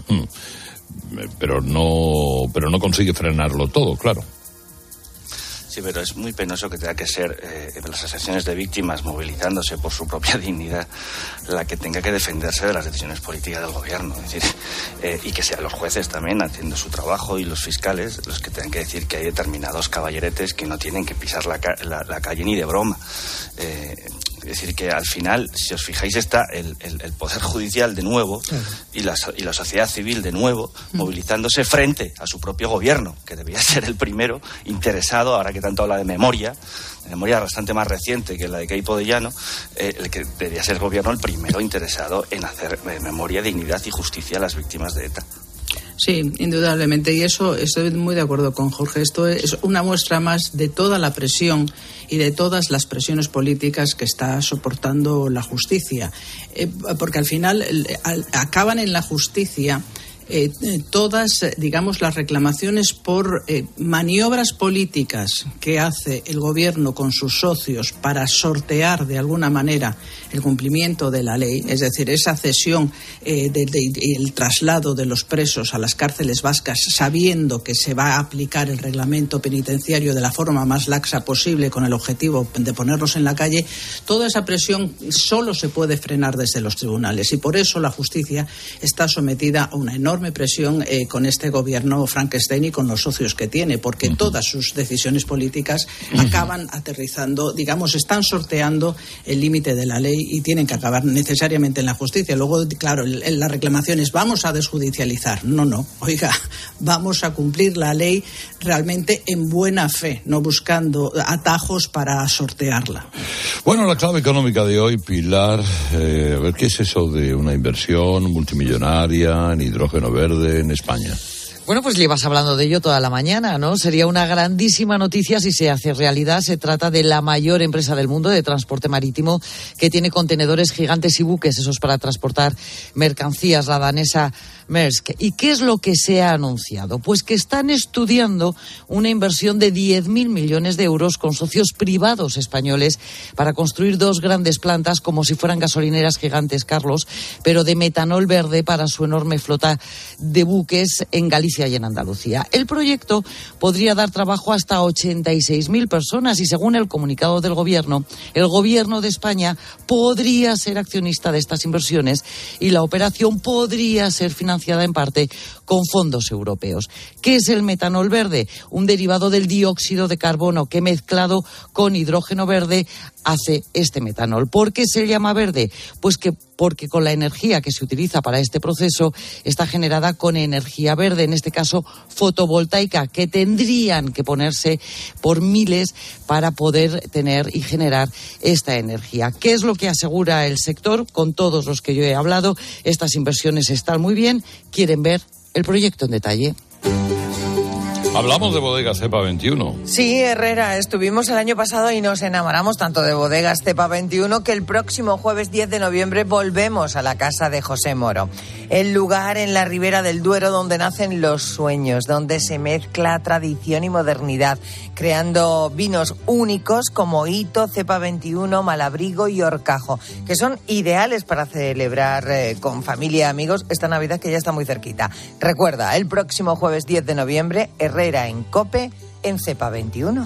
pero no pero no consigue frenarlo todo, claro. Sí, pero es muy penoso que tenga que ser eh, las asociaciones de víctimas movilizándose por su propia dignidad la que tenga que defenderse de las decisiones políticas del gobierno. Es decir, eh, y que sean los jueces también haciendo su trabajo y los fiscales los que tengan que decir que hay determinados caballeretes que no tienen que pisar la, ca- la, la calle ni de broma. Eh, Es decir, que al final, si os fijáis, está el, el, el Poder Judicial de nuevo claro. y, la, y la sociedad civil de nuevo mm. movilizándose frente a su propio gobierno, que debía ser el primero interesado, ahora que tanto habla de memoria, de memoria bastante más reciente que la de Queipo de Llano, eh, el que debería ser el gobierno el primero interesado en hacer eh, memoria, dignidad y justicia a las víctimas de ETA. Sí, indudablemente, y eso estoy muy de acuerdo con Jorge. Esto es una muestra más de toda la presión y de todas las presiones políticas que está soportando la justicia, eh, porque al final eh, al, acaban en la justicia Eh, todas, digamos, las reclamaciones por eh, maniobras políticas que hace el gobierno con sus socios para sortear de alguna manera el cumplimiento de la ley, es decir, esa cesión eh, de, de, de, el traslado de los presos a las cárceles vascas sabiendo que se va a aplicar el reglamento penitenciario de la forma más laxa posible con el objetivo de ponerlos en la calle. Toda esa presión solo se puede frenar desde los tribunales y por eso la justicia está sometida a una enorme presión eh, con este gobierno Frankenstein y con los socios que tiene, porque uh-huh. todas sus decisiones políticas uh-huh. acaban aterrizando, digamos, están sorteando el límite de la ley y tienen que acabar necesariamente en la justicia. Luego, claro, el, el, la reclamación es vamos a desjudicializar. No, no, oiga, vamos a cumplir la ley realmente en buena fe, no buscando atajos para sortearla. Bueno, la clave económica de hoy, Pilar, eh, a ver, ¿qué es eso de una inversión multimillonaria en hidrógeno verde en España? Bueno, pues llevas hablando de ello toda la mañana, ¿no? Sería una grandísima noticia si se hace realidad. Se trata de la mayor empresa del mundo de transporte marítimo que tiene contenedores gigantes y buques, esos para transportar mercancías, la danesa Maersk. ¿Y qué es lo que se ha anunciado? Pues que están estudiando una inversión de diez mil millones de euros con socios privados españoles para construir dos grandes plantas como si fueran gasolineras gigantes, Carlos, pero de metanol verde para su enorme flota de buques en Galicia y en Andalucía. El proyecto podría dar trabajo hasta ochenta y seis mil personas y según el comunicado del gobierno, el gobierno de España podría ser accionista de estas inversiones y la operación podría ser financiada en parte con fondos europeos. ¿Qué es el metanol verde? Un derivado del dióxido de carbono que mezclado con hidrógeno verde hace este metanol. ¿Por qué se llama verde? Pues que porque con la energía que se utiliza para este proceso está generada con energía verde, en este caso fotovoltaica, que tendrían que ponerse por miles para poder tener y generar esta energía. ¿Qué es lo que asegura el sector? Con todos los que yo he hablado, estas inversiones están muy bien, quieren ver el proyecto en detalle. Hablamos de Bodegas Cepa veintiuno. Sí, Herrera, estuvimos el año pasado y nos enamoramos tanto de Bodegas Cepa veintiuno que el próximo jueves diez de noviembre volvemos a la casa de José Moro. El lugar en la ribera del Duero donde nacen los sueños, donde se mezcla tradición y modernidad, creando vinos únicos como Hito, Cepa veintiuno, Malabrigo y Horcajo, que son ideales para celebrar eh, con familia y amigos esta Navidad que ya está muy cerquita. Recuerda, el próximo jueves diez de noviembre, Herrera en COPE, en Cepa veintiuno.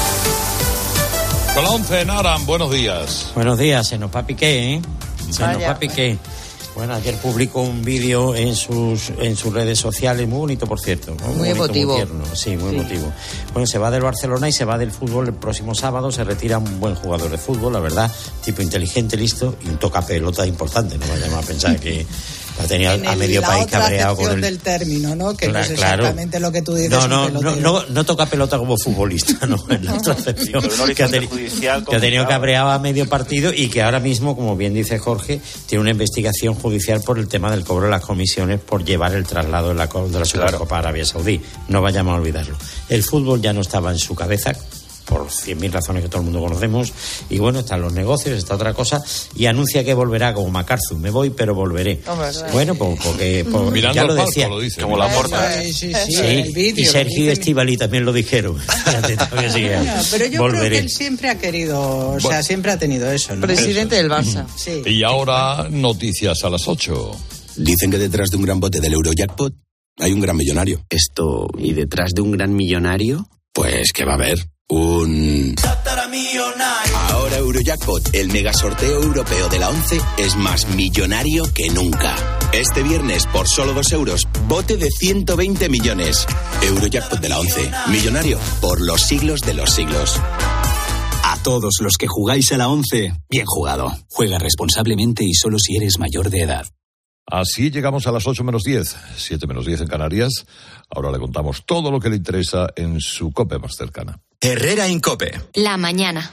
Con la once en Aran, buenos días. Buenos días, se nos va Piqué, ¿eh? Se Vaya. nos va Piqué. Bueno, ayer publicó un vídeo en sus en sus redes sociales, muy bonito, por cierto. ¿no? Muy, muy emotivo. Bonito, muy tierno. Sí, muy sí. emotivo. Bueno, se va del Barcelona y se va del fútbol el próximo sábado. Se retira un buen jugador de fútbol, la verdad. Tipo inteligente, listo y un tocapelota importante. No vayamos a pensar que... Ha tenido en a el, medio la país otra cabreado con acepción el... del término, ¿no? Que Claro, no es exactamente lo que tú dices. No, no, un no, pelotero. no, no toca pelota como futbolista, no, en la otra acepción. que, ha teni- que ha tenido cabreado a medio partido y que ahora mismo, como bien dice Jorge, tiene una investigación judicial por el tema del cobro de las comisiones por llevar el traslado de la, de la Supercopa a Arabia Saudí. No vayamos a olvidarlo. El fútbol ya no estaba en su cabeza, por cien mil razones que todo el mundo conocemos, y bueno, están los negocios, está otra cosa, y anuncia que volverá como MacArthur, me voy pero volveré. Hombre, bueno, pues porque pues, mirando ya lo palco, decía, lo dice, como la porta. Sí, sí, sí, sí, el vídeo, y Sergio y Estíbaliz también lo dijeron. Bueno, pero yo volveré. creo que él siempre ha querido, o sea, Bueno. siempre ha tenido eso, ¿no? Presidente del Barça. Sí. Y ahora, noticias a las ocho. Dicen que detrás de un gran bote del Eurojackpot hay un gran millonario. Esto, ¿y detrás de un gran millonario? Pues que va a haber un... Ahora Eurojackpot, el mega sorteo europeo de la once, es más millonario que nunca. Este viernes, por solo dos euros, bote de ciento veinte millones. Eurojackpot de la once, millonario por los siglos de los siglos. A todos los que jugáis a la once, bien jugado. Juega responsablemente y solo si eres mayor de edad. Así llegamos a las ocho menos diez, siete menos diez en Canarias. Ahora le contamos todo lo que le interesa en su COPE más cercana. Herrera Incope. La mañana.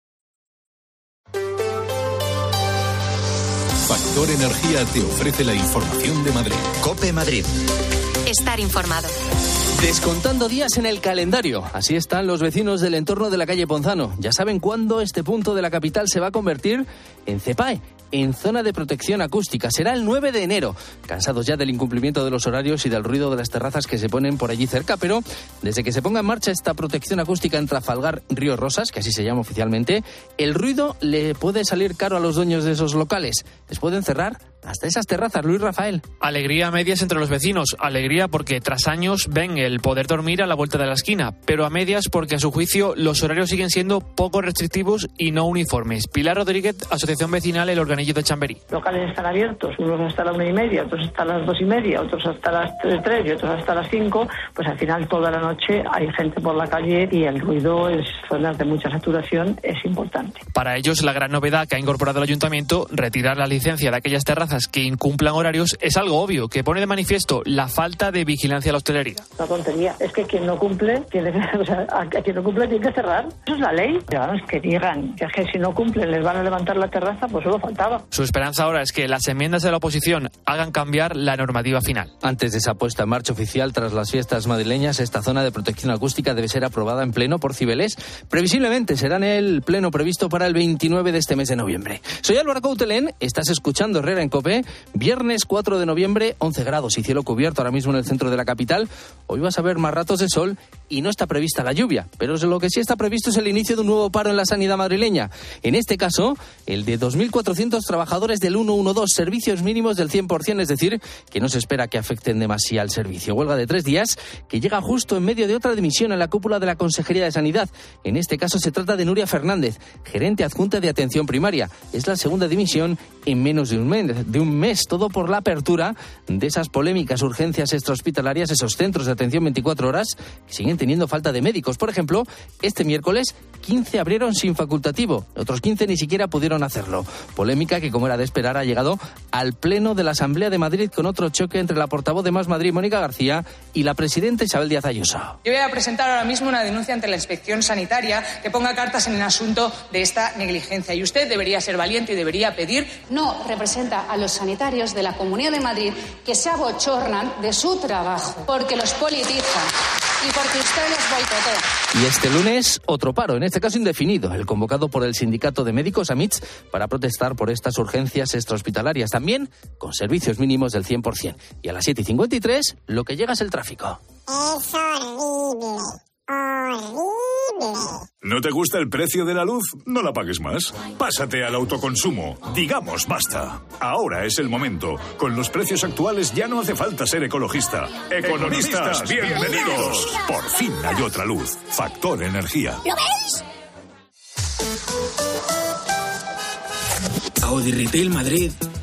Factor Energía te ofrece la información de Madrid. COPE Madrid. Estar informado. Descontando días en el calendario. Así están los vecinos del entorno de la calle Ponzano. Ya saben cuándo este punto de la capital se va a convertir en CEPAE, en zona de protección acústica. Será el nueve de enero. Cansados ya del incumplimiento de los horarios y del ruido de las terrazas que se ponen por allí cerca, pero desde que se ponga en marcha esta protección acústica en Trafalgar Río Rosas, que así se llama oficialmente, el ruido le puede salir caro a los dueños de esos locales. Les pueden cerrar hasta esas terrazas. Luis Rafael. Alegría a medias entre los vecinos. Alegría porque tras años ven el poder dormir a la vuelta de la esquina, pero a medias porque a su juicio los horarios siguen siendo poco restrictivos y no uniformes. Pilar Rodríguez, Asociación Vecinal El Organillo de Chamberí. Locales están abiertos, unos hasta la una y media, otros hasta las dos y media, otros hasta las tres y otros hasta las cinco, pues al final toda la noche hay gente por la calle y el ruido en zonas de mucha saturación es importante. Para ellos la gran novedad que ha incorporado el Ayuntamiento, retirar la licencia de aquellas terrazas que incumplan horarios, es algo obvio, que pone de manifiesto la falta de vigilancia a la hostelería. Una tontería, es que quien no cumple, tiene que, o sea, a quien no cumple tiene que cerrar. Eso es la ley. Ciudadanos que digan que, es que si no cumplen les van a levantar la terraza, pues solo faltaba. Su esperanza ahora es que las enmiendas de la oposición hagan cambiar la normativa final. Antes de esa puesta en marcha oficial tras las fiestas madrileñas, esta zona de protección acústica debe ser aprobada en pleno por Cibeles. Previsiblemente será en el pleno previsto para el veintinueve de este mes de noviembre. Soy Álvaro Coutelén, estás escuchando Herrera en COPE. Viernes cuatro de noviembre, once grados y cielo cubierto ahora mismo en el centro de la capital. Hoy vas a ver más ratos de sol y no está prevista la lluvia, pero lo que sí está previsto es el inicio de un nuevo paro en la sanidad madrileña. En este caso, el de dos mil cuatrocientos trabajadores del ciento doce, servicios mínimos del cien por ciento, es decir, que no se espera que afecten demasiado al servicio. Huelga de tres días que llega justo en medio de otra dimisión en la cúpula de la Consejería de Sanidad. En este caso se trata de Nuria Fernández, gerente adjunta de atención primaria. Es la segunda dimisión en menos de un mes, de un mes, todo por la apertura de esas polémicas urgencias extrahospitalarias, esos centros de atención veinticuatro horas que siguen teniendo falta de médicos. Por ejemplo, este miércoles quince abrieron sin facultativo, otros quince ni siquiera pudieron hacerlo. Polémica que, como era de esperar, ha llegado al Pleno de la Asamblea de Madrid con otro choque entre la portavoz de Más Madrid, Mónica García, y la presidenta Isabel Díaz Ayuso. Yo voy a presentar ahora mismo una denuncia ante la Inspección Sanitaria que ponga cartas en el asunto de esta negligencia. Y usted debería ser valiente y debería pedir... No representa a los sanitarios de la Comunidad de Madrid que se abochornan de su trabajo porque los politizan y porque usted les boicotea. Y este lunes, otro paro, en este caso indefinido, el convocado por el sindicato de médicos AMITS para protestar por estas urgencias extrahospitalarias, también con servicios mínimos del cien por ciento. Y a las siete y cincuenta y tres, lo que llega es el tráfico. Es horrible, horrible. ¿No te gusta el precio de la luz? No la pagues más. Pásate al autoconsumo. Digamos basta. Ahora es el momento. Con los precios actuales ya no hace falta ser ecologista. Economistas, bienvenidos. Por fin hay otra luz. Factor Energía. ¿Lo veis? Audi Retail Madrid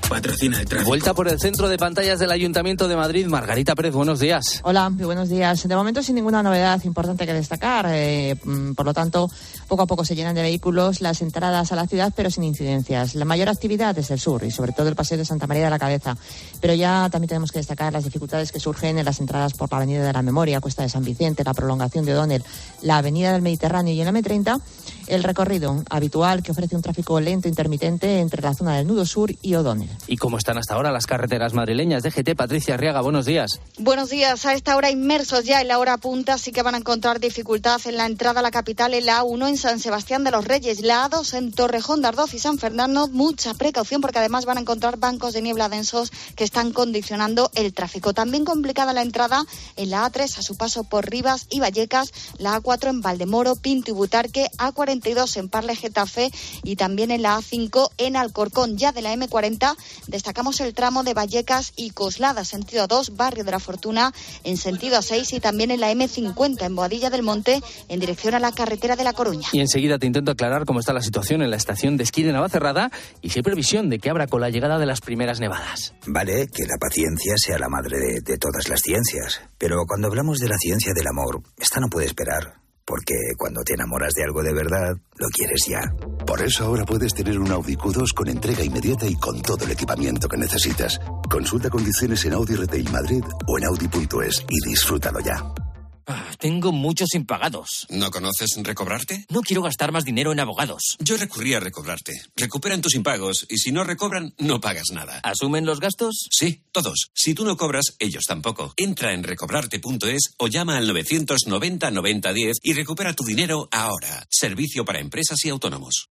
patrocina el tráfico. Vuelta por el centro de pantallas del Ayuntamiento de Madrid. Margarita Pérez, buenos días. Hola, muy buenos días. De momento sin ninguna novedad importante que destacar. Eh, por lo tanto, poco a poco se llenan de vehículos las entradas a la ciudad, pero sin incidencias. La mayor actividad es el sur y sobre todo el paseo de Santa María de la Cabeza. Pero ya también tenemos que destacar las dificultades que surgen en las entradas por la Avenida de la Memoria, Cuesta de San Vicente, la prolongación de O'Donnell, la Avenida del Mediterráneo y en la eme treinta, el recorrido habitual que ofrece un tráfico lento intermitente entre la zona del Nudo Sur y O'Donnell. ¿Y cómo están hasta ahora las carreteras madrileñas? D G T, Patricia Arriaga, buenos días. Buenos días. A esta hora, inmersos ya en la hora punta, sí que van a encontrar dificultad en la entrada a la capital, en la A uno en San Sebastián de los Reyes, la A dos en Torrejón de Ardoz y San Fernando. Mucha precaución porque además van a encontrar bancos de niebla densos que están condicionando el tráfico. También complicada la entrada en la A tres a su paso por Rivas y Vallecas, la A cuatro en Valdemoro, Pinto y Butarque, A cuarenta y dos en Parle Getafe y también en la A cinco en Alcorcón. Ya de la eme cuarenta destacamos el tramo de Vallecas y Coslada, sentido A dos, Barrio de la Fortuna, en sentido A seis y también en la eme cincuenta en Boadilla del Monte, en dirección a la carretera de La Coruña. Y enseguida te intento aclarar cómo está la situación en la estación de esquí de Navacerrada y si hay previsión de que abra con la llegada de las primeras nevadas. Vale, que la paciencia sea la madre de, de todas las ciencias. Pero cuando hablamos de la ciencia del amor, esta no puede esperar. Porque cuando te enamoras de algo de verdad, lo quieres ya. Por eso ahora puedes tener un Audi Q dos con entrega inmediata y con todo el equipamiento que necesitas. Consulta condiciones en Audi Retail Madrid o en audi punto es y disfrútalo ya. Ah, tengo muchos impagados. ¿No conoces Recobrarte? No quiero gastar más dinero en abogados. Yo recurrí a Recobrarte. Recuperan tus impagos y si no recobran, no pagas nada. ¿Asumen los gastos? Sí, todos. Si tú no cobras, ellos tampoco. Entra en recobrarte punto es o llama al novecientos noventa noventa diez y recupera tu dinero ahora. Servicio para empresas y autónomos.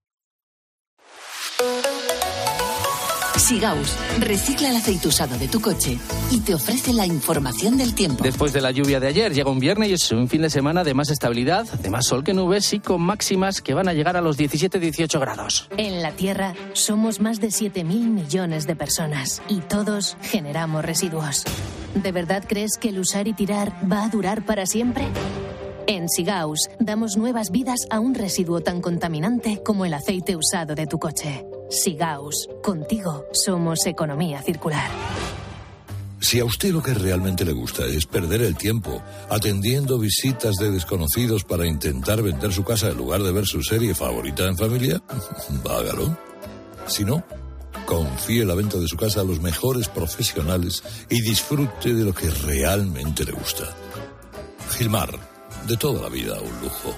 Sigaus recicla el aceite usado de tu coche y te ofrece la información del tiempo. Después de la lluvia de ayer, llega un viernes y es un fin de semana de más estabilidad, de más sol que nubes y con máximas que van a llegar a los diecisiete dieciocho grados. En la Tierra somos más de siete mil millones de personas y todos generamos residuos. ¿De verdad crees que el usar y tirar va a durar para siempre? En Sigaus damos nuevas vidas a un residuo tan contaminante como el aceite usado de tu coche. Sigaus, contigo somos economía circular. Si a usted lo que realmente le gusta es perder el tiempo atendiendo visitas de desconocidos para intentar vender su casa en lugar de ver su serie favorita en familia, hágalo. Si no, confíe la venta de su casa a los mejores profesionales y disfrute de lo que realmente le gusta. Gilmar, de toda la vida un lujo.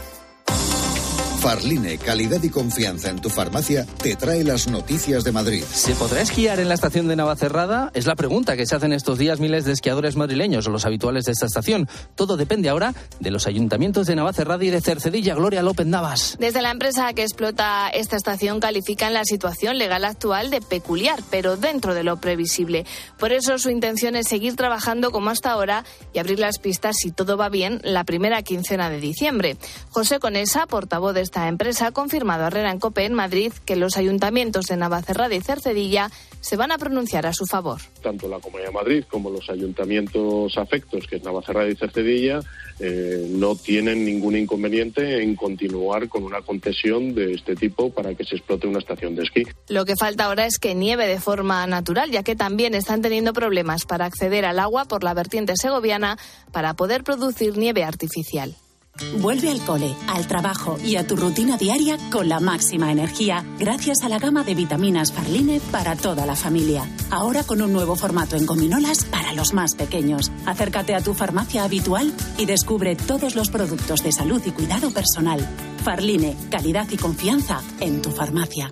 Farline, calidad y confianza en tu farmacia, te trae las noticias de Madrid. ¿Se podrá esquiar en la estación de Navacerrada? Es la pregunta que se hacen estos días miles de esquiadores madrileños o los habituales de esta estación. Todo depende ahora de los ayuntamientos de Navacerrada y de Cercedilla. Gloria López Navas. Desde la empresa que explota esta estación califican la situación legal actual de peculiar, pero dentro de lo previsible. Por eso su intención es seguir trabajando como hasta ahora y abrir las pistas, si todo va bien, la primera quincena de diciembre. José Conesa, portavoz de esta empresa, ha confirmado a Herrera en COPE en Madrid que los ayuntamientos de Navacerrada y Cercedilla se van a pronunciar a su favor. Tanto la Comunidad de Madrid como los ayuntamientos afectos, que es Navacerrada y Cercedilla, eh, no tienen ningún inconveniente en continuar con una concesión de este tipo para que se explote una estación de esquí. Lo que falta ahora es que nieve de forma natural, ya que también están teniendo problemas para acceder al agua por la vertiente segoviana para poder producir nieve artificial. Vuelve al cole, al trabajo y a tu rutina diaria con la máxima energía gracias a la gama de vitaminas Farline para toda la familia. Ahora con un nuevo formato en gominolas para los más pequeños. Acércate a tu farmacia habitual y descubre todos los productos de salud y cuidado personal. Farline, calidad y confianza en tu farmacia.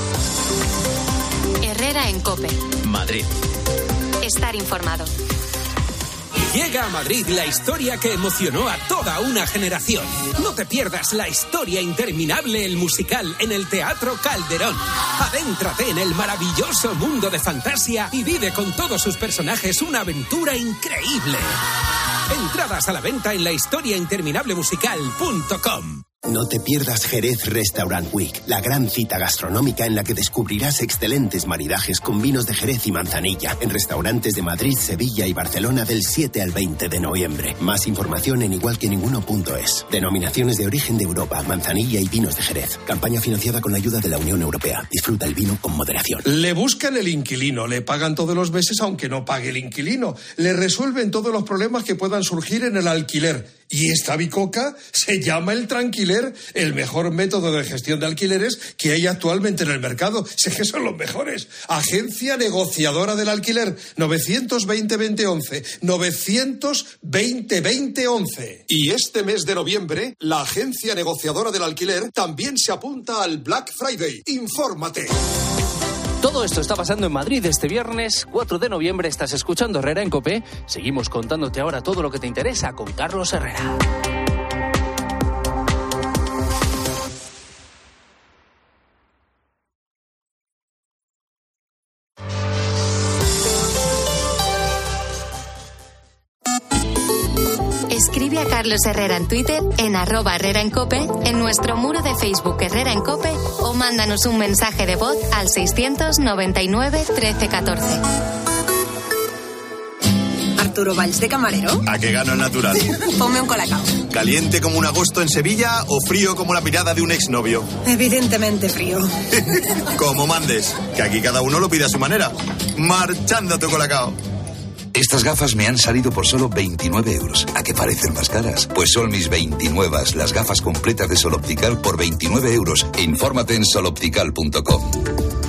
Herrera en COPE. Madrid. Estar informado. Llega a Madrid la historia que emocionó a toda una generación. No te pierdas La historia interminable, el musical, en el Teatro Calderón. Adéntrate en el maravilloso mundo de fantasía y vive con todos sus personajes una aventura increíble. Entradas a la venta en la historia interminable musical punto com. No te pierdas Jerez Restaurant Week, la gran cita gastronómica en la que descubrirás excelentes maridajes con vinos de Jerez y manzanilla en restaurantes de Madrid, Sevilla y Barcelona del siete al veinte de noviembre. Más información en igual que ninguno punto es. Denominaciones de origen de Europa, manzanilla y vinos de Jerez. Campaña financiada con la ayuda de la Unión Europea. Disfruta el vino con moderación. Le buscan el inquilino, le pagan todos los meses aunque no pague el inquilino. Le resuelven todos los problemas que puedan surgir en el alquiler. Y esta bicoca se llama El Tranquiler, el mejor método de gestión de alquileres que hay actualmente en el mercado. Sé que son los mejores. Agencia negociadora del alquiler, novecientos veinte veinte once, novecientos veinte veinte once. Y este mes de noviembre, la agencia negociadora del alquiler también se apunta al Black Friday. Infórmate. Todo esto está pasando en Madrid este viernes cuatro de noviembre. Estás escuchando Herrera en COPE. Seguimos contándote ahora todo lo que te interesa con Carlos Herrera. Escribe a Carlos Herrera en Twitter, en arroba Herrera en COPE, en nuestro muro de Facebook Herrera en COPE o mándanos un mensaje de voz al seiscientos noventa y nueve trece catorce. ¿Arturo Valls de camarero? ¿A qué gano el natural? Ponme un colacao. ¿Caliente como un agosto en Sevilla o frío como la mirada de un exnovio? Evidentemente frío. Como mandes, que aquí cada uno lo pide a su manera. Marchando tu colacao. Estas gafas me han salido por solo veintinueve euros. ¿A qué parecen más caras? Pues son mis veintinueve, las gafas completas de Sol Optical por veintinueve euros. Infórmate en sol optical punto com.